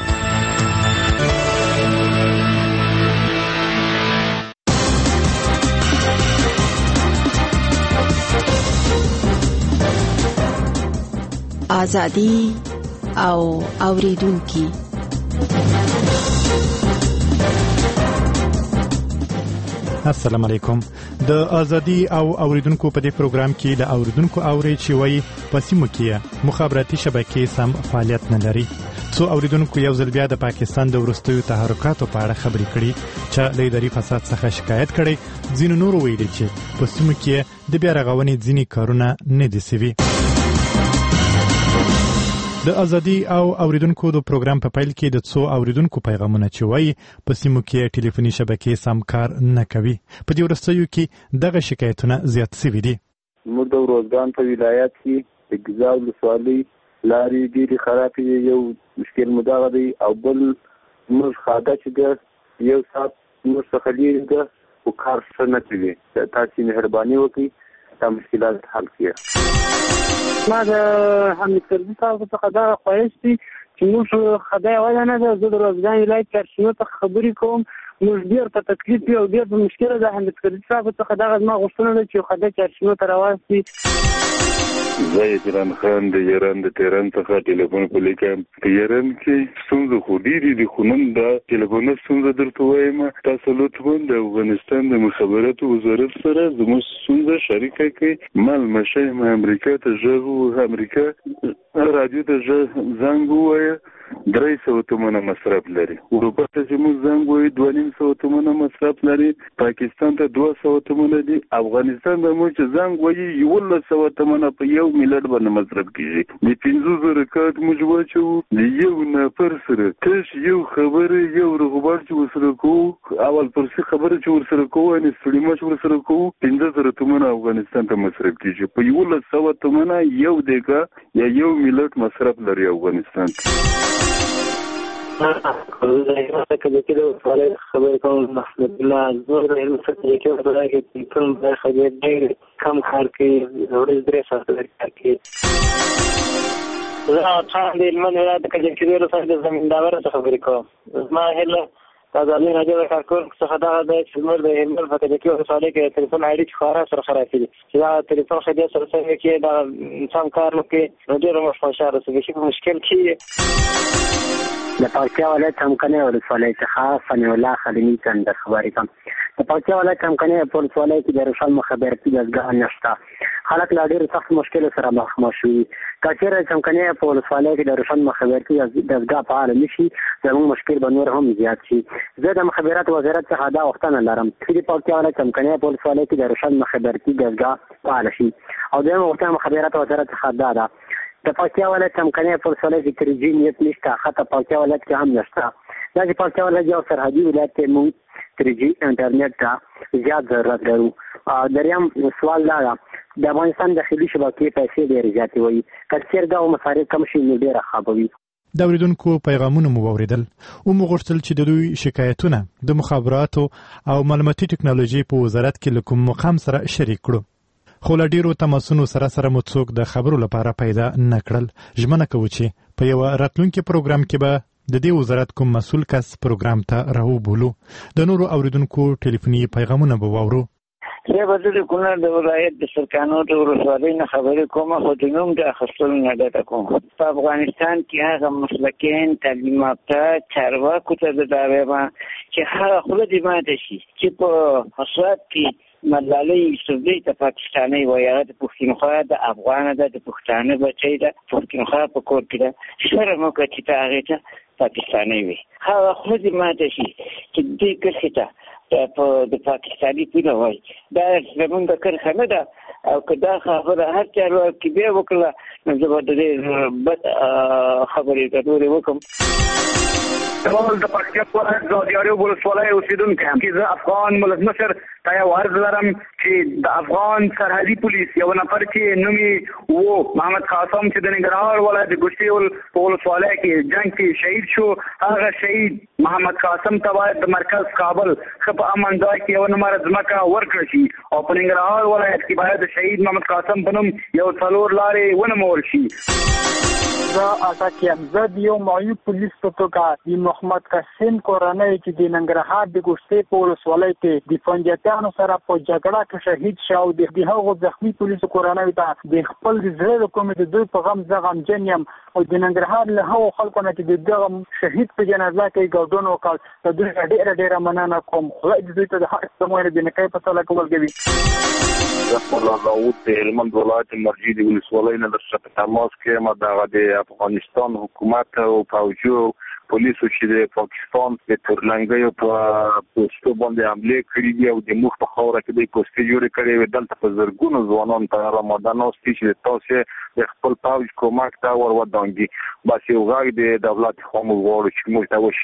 آزادی او اوریدونکي السلام علیکم. د ازادي او اوریدونکو په دې پروګرام کې د اوریدونکو اوري چې وایي په سیمو کې مخابراتي شبکې سم فعالیت نه لري. څو اوریدونکو یو ځل بیا د پاکستان د ورستیو تحرکاتو په اړه خبرې کړي چې له اداري فساد څخه شکایت کړي. ځینو نور ویلي چې په سیمو کې د بیا رغونې ځینې کارونه نه دي سوي. د ازادي او اوریدونکو د پروګرام په پیل کې د څو اوریدونکو پیغامونه چې وایي په سیمو کې ټلیفوني شبکې سم کار نه کوي. په دې ورستیو کې دغه شکایتونه زیات سوي دي. موږ د روزګان په ولایت کې د ګزاو ولسوالۍ لارې ډېرې خرابې یو مشکل مداغه دی او بل موږ خاده چې ده یو ساعت موږ څخه لرې ده او کار ښه نه کوي. تاسې مهرباني وکړئ دا مشکلات حل کړئ. ما د حمید کرزي صاحب څخه دا خواهش دی چې موږ خدای وایي نه ده زه د روزګان ولایت چارشنو ته خبرې کوم موږ ډېر په تکلیف یو ډېر په مشکله ده. حمید کرزي صاحب څخه دغه زما غوښتنه ده چې خدای چارشنو ته راواستي. زه ایران خان د ایران د تهران څخه ټلیفون کوم. په ایران کې ستونزې خو ډېرې دي خو نن دا ټلیفون ستونزه درته وایم تاسو لطفا د افغانستان د مخابراتو وزارت سره زموږ ستونزه شریکه کړئ. مال مشه ما امریکا ته ژغ امریکا رادیو ته زنګ ووایه درې سوه تومنه مصرف لري. اروپا ته چې موږ زنګ ووایو دوه نیم سوه تومنه مصرف لري. پاکستان ته دوه سوه تومنه دي. افغانستان ته موږ چې زنګ ووایو یولس سوه تومنه په یو میلیارډ باندې مصرف کیږي. د پنځه زره کارت موږ واچوو د یو نفر سره تش یو خبره یو رغبار چې ورسره کوو اول پرسي خبره چې ورسره کوو ان سټریما چې ورسره کوو پنځه زره تومنه افغانستان ته مصرف کیږي. په یولس سوه تومنه یو دیګه یا یو میلیارډ مصرف لري افغانستان. زه کله چې د فعال خبرې کوم محمد الله زور د علم څخه کې وړاندې کې کوم برخه دې کم کار کوي ورځ درې ساعته کار کوي. زه ټول د علم نه راځي چې کله ورسره د زمیندار څخه خبرې کوم. ما هله دا د علي راځي کار کوم څخه دا د علم د علم په کې کې وساله کې ټلیفون اړیکې خورا سره خراب دي. چې دا ټلیفون خدای سره سره کې دا انسان کار نو کې ډېر مشکل راځي چې مشکل کې د پکتیا ولایت همکنه ولسوالۍ څخه فنی الله خلیمی څنګه خبرې کوم. د پکتیا ولایت همکنه په ولسوالۍ کې د روشن مخابراتي دستګاه نشته. خلک لا ډېر سخت مشکل سره مخامخ شوي. کچېرې همکنه په ولسوالۍ کې د روشن مخابراتي دستګاه فعال نشي زموږ مشکل به نور هم زیات شي. زه د مخابرات وزارت څخه دا غوښتنه لرم چې د پکتیا ولایت همکنه په ولسوالۍ کې د روشن مخابراتي دستګاه فعال شي. او د غوښتنه مخابرات وزارت څخه دا ده د پکتیا ولایت همکنه په ولسوالۍ کې تر جی نیت نشته. حتی پکتیا ولایت کې هم نشته. دا چې پکتیا ولایت یو سرحدي ولایت دی موږ تر جی انټرنیټ ته زیات ضرورت لرو. دریم سوال دا ده د افغانستان داخلي شبکې پیسې ډېرې زیاتې وایي که چېرې دغه مصارف کم شي نو ډېره ښه به وي. د اوریدونکو پیغامونه مو واوریدل او مو غوښتل چې د دوی شکایتونه د مخابراتو او معلوماتي ټکنالوژي په وزارت کې له کوم مقام سره شریک کړو خو له ډیرو تماسونو سره سره مو څوک د خبرو لپاره پیدا نه کړل. ژمنه کوو چې په یو راتلونکي پروګرام کې به د دې وزارت کوم مسؤل کس پروګرام ته راوبولو. د نورو اوریدونکو ټلیفوني پیغامونه به واورو. زه به د کونړ د ولایت د سرکانو د ولسوالۍ نه خبرې کوم خو د نوم د اخیستلو نه ډډه کوم. په افغانستان کې هغه مسلکین تعلیم یافته چارواکو ته د دا وایم چې هغه خوله دې ماته شي چې په حساب کې ملالۍ یوسفزۍ ته پاکستاني وایي هغه د پښتونخوا د افغانه ده د پښتانه بچی ده پښتونخوا په کور کې ده شرم وکړه چې ته هغې ته پاکستاني وي هغه خوله دې ماته شي چې دې کرښې ته په د پاکستاني پوله وایي دا زمونږ د کرښه نه ده او که دا خبره هر چارواکي بیا وکړله نو زه به د دې بد خبرې ګډورې وکړم. ټول د پکتیا ولایت زادیاري ولسوالۍ اوسېدونکی یم چې زه افغان ولسمشر ته یو عرض لرم چې د افغان سرحدي پولیس یو نفر چې نوم یې و محمد قاسم چې د ننګرهار ولایت د ګوشتې په ولسوالۍ کې جنګ کې شهید شو هغه شهید محمد قاسم ته باید د مرکز کابل ښه په امن ځای کې یو نمبر ځمکه ورکړل شي او په ننګرهار ولایت کې باید د شهید محمد قاسم په نوم یو څلور لارې ونومول شي. زه اساس یم زه د یو معیوب پولیس په توګه د محمد قاسم کورنۍ چې د ننګرهار د ګوشتې په ولسوالۍ کې د فنجتانو سره په جګړه کې شهید شو او د هغو زخمي پولیسو کورنۍ ته د خپل د زړه له کومې د دوی په غم زه غمجن یم او د ننګرهار له هغو خلکو نه چې د دغه شهید په جنازه کې ګډون وکړ د دوی ډېره ډېره مننه کوم. خدای دې دوی ته د هر څه مو د نیکۍ په سله کول کوي. الله داود د هلمند ولایت مرجې د ولسوالۍ نه درڅخه تماس کوم. دغه د افغانستان حکومت او پوځو پولیسو چې د پاکستان د تورلنګیو په پوسټو باندې حمله کړې دي او د مخ په خاوره کې د کوستي جوړې کړې وي دلته په زرګونو ځوانان په رمضان اوستي چې تاسو د خپل پوځ کومک ته ور ودانګي بس یو غږ د دولت خامو غواړي چې موږ ته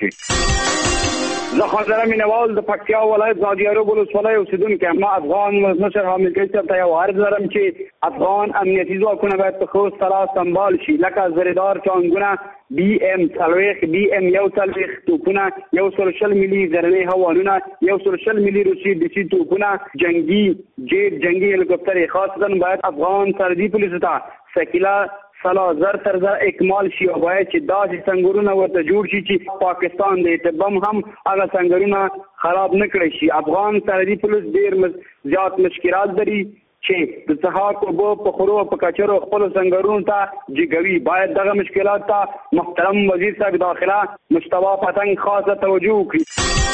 وشي. زه خاطر مینوال د پکتیا ولایت زادیارو ولسوالۍ اوسېدونکی یم. ما افغان ولسمشر حامد کرزي ته یو عرض لرم چې افغان امنیتي ځواکونه باید په ښه سره سمبال شي لکه زریدار ټانګونه بي ام څلوېښت بي ام یو څلوېښت توپونه یو سل شل ملي زرنۍ هوانونه یو سل شل ملي روسي دیسي توپونه جنگي جیټ جنگي هلیکوپټرې خاصتا باید افغان سرحدي پولیسو ته سکیلا سلا زر تر زر اکمال شي او باید چې داسې سنګرونه ورته جوړ شي چې پاکستان د تبم هم هغه سنګرونه خراب نه کړی شي. افغان سرحدي پولیس ډېر زیات مشکلات لري چې د څښاک اوبو په خورو په کچرو خپلو سنګرونو ته جګوي. باید دغه مشکلات ته محترم وزیر صاحب داخله مصطفی پتنګ خاصه توجه وکړي.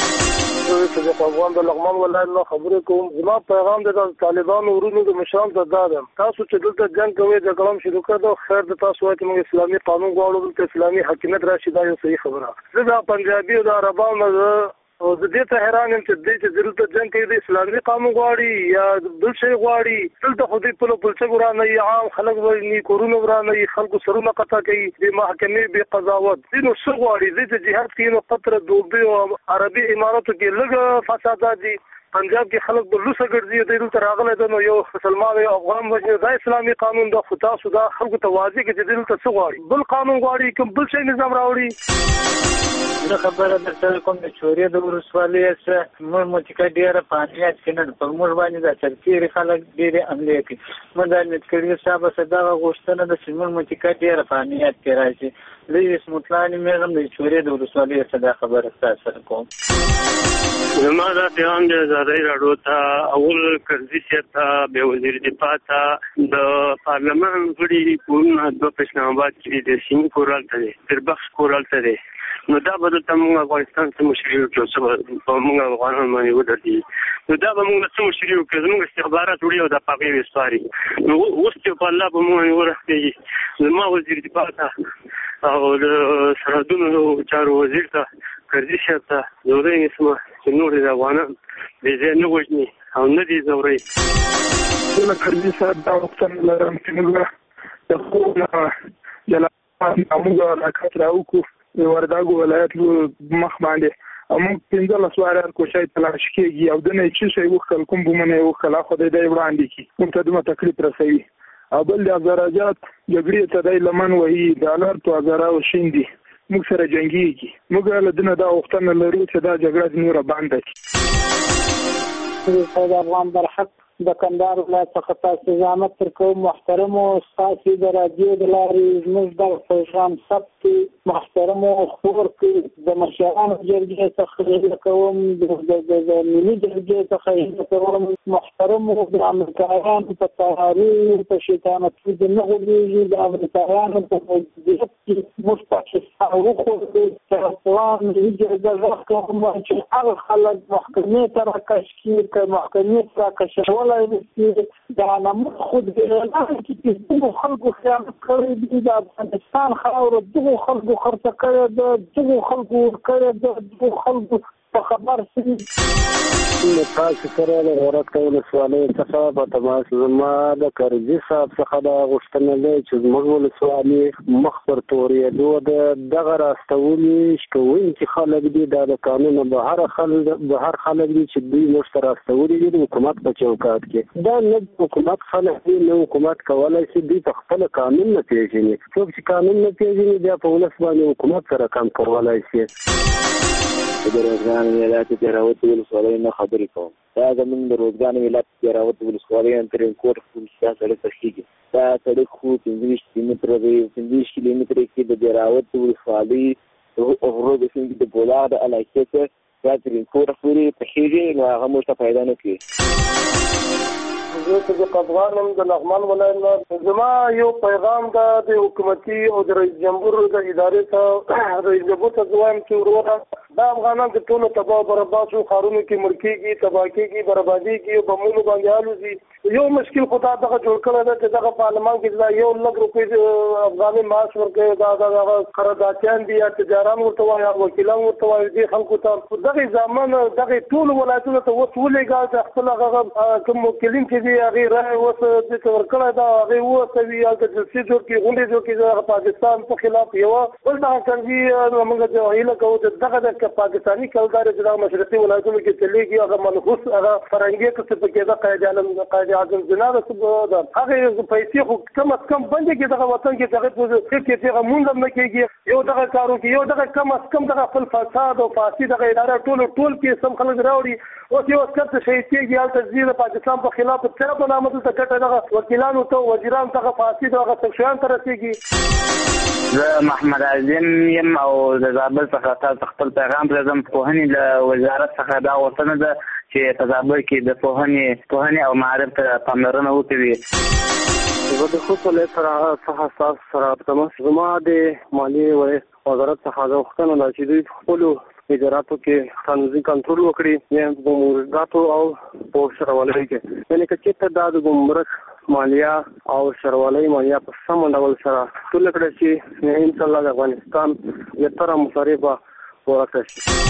زه په افغان د لغمان ولایت نه خبرې کوم. زما پیغام د طالبانو ورونو د مشرانو ته دا ده تاسو چې دلته جنګ کوئ جګړه هم شروع کړه خیر د تاسو وایي چې موږ اسلامي قانون غواړو دلته اسلامي حاکمیت راشي دا یو صحیح خبره. زه د پنجابي او د عربانو او زه دې ته حیران یم چې دې چې دلته جنګ کوي د اسلامي قانون غواړي یا بل شی غواړي دلته خو دې په پلچه ورانه عام خلک ورني کورونه ورانه خلکو سرونه قطع کوي د محکمې به قضاوت دې نو څه غواړي دې چې جهاد کوي نو قطر دوبه او عربي اماراتو کې لږ فسادات دي پنجاب کې خلک به لوسه ګرځي د دې تر راغله د نو یو مسلمان او افغان وجه دا اسلامي قانون د خدا سودا خلکو ته واضح کې چې دلته څه غواړي بل قانون غواړي کوم بل شی نظام راوړي. زه خبره درته کوم د چورې د ولسوالۍ څخه موږ متکه ډېره فعالیت کوي په موږ باندې د چرکیري خلک ډېرې حملې کوي. موږ د امنیت کړي صاحب څخه دا غوښتنه ده چې موږ متکه ډېره فعالیت کوي راځي لږ مطلعنی مې هم د چورې د ولسوالۍ څخه دا خبره تاسو کوم. زما دا پیغام د ازادۍ راډیو ته اول کرزي صاحب ته به وزیر دفاع ته د پارلمان غړي کورونه د پښتون آباد کې د سیمې کورال ته تر بخش کورال ته نو دا به د موږ افغانستان څخه مشري وکړو چې په موږ افغانان باندې ودرېږي نو دا به موږ څه مشري وکړو زموږ استخبارات وړي او د پاګې وسپاري نو اوس چې په الله به موږ ورسېږي زما وزیر دفاع ته او د سرحدونو چارو وزیر ته کرزي صاحب ته زورۍ نسمه چې نور د افغانان بې ځای نه وژني او نه دي ځورئ. زه له کرزي صاحب دا غوښتنه لرم چې موږ د خوب نه جلا موږ علاقات راوکړو د وردګو ولایت مخ باندې او موږ پنځلس واره کوشش تلاش کېږي او د نه چې شی وکړ کوم بمنه وکړه خو د دې وړاندې کی موږ ته دوه تکلیف رسوي او بل د زراجات جګړې ته د لمن وهي د الرت او زرا او شیندي موږ سره جنگيږي. موږ له دنه دا وختونه لرو چې دا جګړه نوره بند شي. سید افغان برحق د کندهار ولایت څخه تاسو زحمت ترکو محترم او تاسو د رادیو د لارې زموږ د پیغام ثبت محترم او خبر کې د مشرانو جرګې څخه کوم د ملي جرګې څخه کوم محترم او د امریکایانو په تحریف په شیطانت کې نه غوړي د امریکایانو په دې کې مستقصا او خو د ترافان د جرګې کوم چې هغه خلک محکمې ته راکشي کوي محکمې ته راکشي دا نمود خود اعلان کی چې دغه خلکو خیانت کړی دی د افغانستان خاور دغه خلکو خرڅ کړی دی دغه خلکو کړی دی دغه خلکو په خبر سي تاسو سره د غوړت کولو سوالې څخه په تماس زما د کرزي صاحب څخه د غوښتنه ده چې موږ ول سوالې مخ پر تورې دوه دغه راستولې شکوي چې خلک دي د قانون به هر خلک به هر خلک دي چې دوی موږ سره راستولې دي د حکومت په چوکاټ کې دا نه حکومت خلک دي نه حکومت کولای شي دوی په خپل قانون نه پیژني څوک چې قانون نه پیژني بیا په ولس باندې حکومت سره کم کولای شي. د روزګان ولایت د راوت ولسوالۍ نه خبرې کوم. دا زموږ د روزګان ولایت د راوت ولسوالۍ ترین کوټ پولیسیا سره تشکیږي. دا سړک خو پنځه کیلومتره دی پنځه کیلومتره کې د راوت ولسوالۍ او هغه د سیند د بولاد علاقې ته دا ترین کوټ پورې تشکیږي نو هغه مو ته پیدا نه کوي. زه چې قبغانم د لغمان ولایت زما یو پیغام ده د حکومتي او د رئیس جمهور د ادارې ته رئیس جمهور ته وایم چې وروره دا افغانان د ټولو تباہ برباد شو خارونو کې ملکيږي تباہ کېږي برباديږي او بمونو باندې الوزي. یو مشکل خدا دغه جوړ کړی ده چې دغه پارلمان کې دا یو لږ روپۍ افغاني معاش ورکوي دا دغه قراردادیان دي یا تجاران ورته وایي یا وکیلان ورته وایي دې خلکو ته دغه ځامن دغه ټول ولایتونو ته اوس ولېږه چې خپل هغه کوم وکیلین چې دي هغې رایې اوس دې ورکړی ده هغې ووسوي هلته جلسې جوړ کړي غونډې جوړ کړي د پاکستان په خلاف یوه بل دغه کرزي موږ هیله کوو چې دغه د پاکستاني کلدارې چې دغه مشرقي ولایتونو کې چلېږي هغه منحوس هغه فرهنګي قسم پکې ده قائد اعظم قائد اعظم زنا ده هغې پیسې خو کم از کم بندې کړي دغه وطن کې دغه کې چې هغه مونږ هم نه کېږي یو دغه کارو کې یو دغه کم از کم دغه خپل فساد او فاسي دغه اداره ټول ټول کې سم خلک راوړي اوس یو عسکر ته شهید کېږي هلته ځي د پاکستان په خلاف چېرې په نامه دلته ګټه دغه وکیلانو ته وزیرانو ته فاسي دغه څښیان ته رسېږي. زه محمد عظیم یم او د زابل څخه تاسو خپل پیغام پرېږدم. پوهنې له وزارت څخه دا غوښتنه ده چې په زابل کې د پوهنې پوهنې او معارف ته پاملرنه وکړي. زه د خصوصي ولایت څخه تاسو سره تماس زما د مالیې وزارت څخه دا غوښتنه ده چې دوی خپلو اداراتو کې قانوني کنټرول وکړي یا د ګمرکاتو او په شروالۍ کې یعنې که چېرته دا د ګمرک مالیه او شروالۍ مالیه په سم ډول سره ټوله کړی شي نو انشاءالله د افغانستان زیاتره مصارف به پوره کړی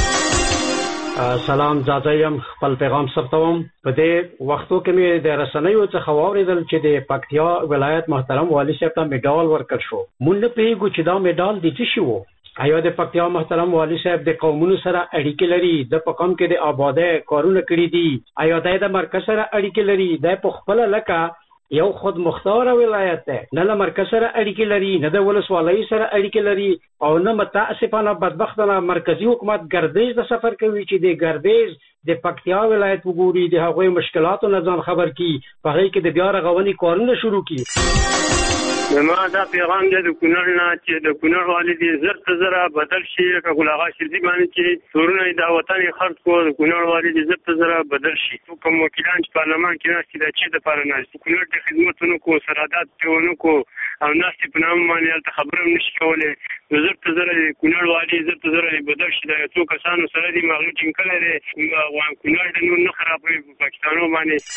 شي. سلام زاځایم خپل پیغام ثبتوم. په دې وختو کې مې د رسنیو څخه واورېدل چې د پکتیا ولایت محترم والي صاحب ته میډال ورکړ شو. مونږ نه پوهېږو چې دا میډال د څه شي و. آیا د پکتیا محترم والي صاحب د قومونو سره اړیکې لري؟ د په قوم کې د آبادۍ کارونه کړي دي؟ آیا د مرکز سره اړیکې لري؟ د په خپله لکه یو خود مختار ولایت ده نه له مرکز سره اړیکې لري نه د ولسوالۍ سره اړیکې لري او نه متاسفانه بدبختانه مرکزی حکومت ګردیز د سفر کوي چې د ګردیز د پکتیا ولایت وګوري د هغوی مشکلاتو نه ځان خبر کی په هغې کې د بیا رغونې کارونه شروع کړي. زما دا پیغام دی د کونړ نه چې د کونړ والي دي زر ته زره بدل شي لکه ګل اغا شرزي باندې چې تورونه یې دا وطن یې خرڅ کړو د کونړ والي دي زر ته زره بدل شي. کوم وکیلان چې پارلمان کې ناست دي دا چې دپاره ناست دي کونړ ته خدمت ونه کړو سرحدات پرې ونه کړو او ناستې په نامه باندې هلته خبره هم نه شي کولی نو زر ته زره د کونړ والي زر ته زره بدل شي. دا یو څو کسانو سره دي ما هغوی ټینګ کړی دی کونړ د نور نه خرابوي په پاکستانو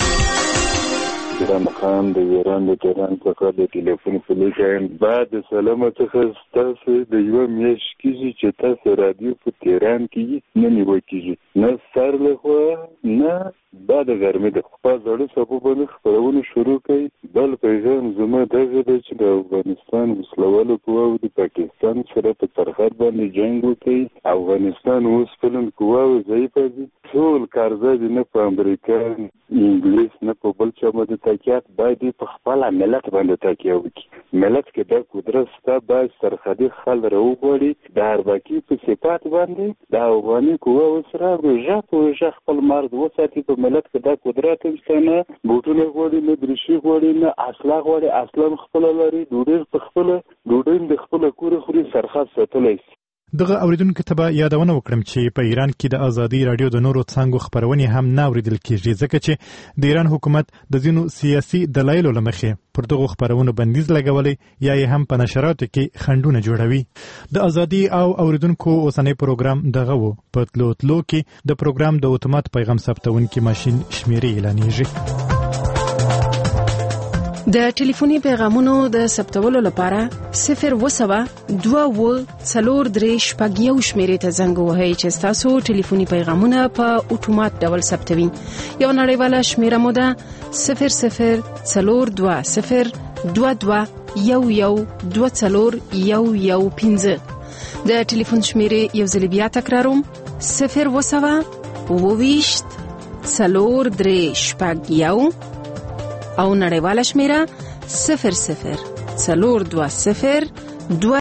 باندې. ایران خان د ایران د تهران څخه د ټلیفون په لیکایم بعد سلامه څخه ستاسو د یوه میاشت کېږي چې تاسو رادیو په تهران کې نه نیول کېږي نه سر له خوا نه دا د ګرمۍ د په زړه سبب باندې خبرونه شروع کړي. بل پیغام زما دغه دی چې د افغانستان وسلوالو قواو د پاکستان سره په سرحد باندې جنگ وکړي. افغانستان اوس فلم قواو ضعیفه دي. ټول کارزه دي، نه په امریکا انګلیس نه په بل چا باندې تکیات، باید په خپل ملت باندې تکیه وکړي. ملت کې د قدرت ستا باید سرحدي خل راوغواړي. د اربکي په صفات باندې د افغاني قواو سره روژه په روژه خپل مرز وساتي. په ملت کې د قدرت هم نه بوټونه غواړي، نه درشي غواړي، نه اصلاح غواړي. اصلا خپل لري، ډوډۍ په خپل ډوډۍ د خپل کور خوري، سرحد ساتلی شي. دغه اوریدونکو ته به یادونه وکړم چې په ایران کې د ازادي رادیو د نورو څانګو خبرونه هم نه اوریدل کیږي، ځکه چې د ایران حکومت د ځینو سیاسي دلایلو لمخې پر دغه خبرونو بندیز لګولي یا یې هم په نشراتو کې خنډونه جوړوي. د ازادي او اوریدونکو اوسنۍ پروګرام دغه وو. په تلو تلو کې د پروګرام د اتومات پیغام ثبتونکي ماشين شمیرې اعلانېږي. د ټلیفوني پیغامونو د ثبتولو لپاره صفر وسوه دوه و څلور درې شپږ یو شمیرې ته زنګ ووهئ چې ستاسو ټلیفوني پیغامونه په اتومات ډول ثبتوي. یو نړیواله شمیره مو ده صفر صفر څلور دوه صفر دوه دوه یو یو دوه څلور یو یو پنځه. د ټلیفون شمیرې یو ځل بیا تکراروم، صفر وسوه اوويشت څلور درې شپږ یو او نړیواله شمیره صفر صفر څلور دوه صفر دوه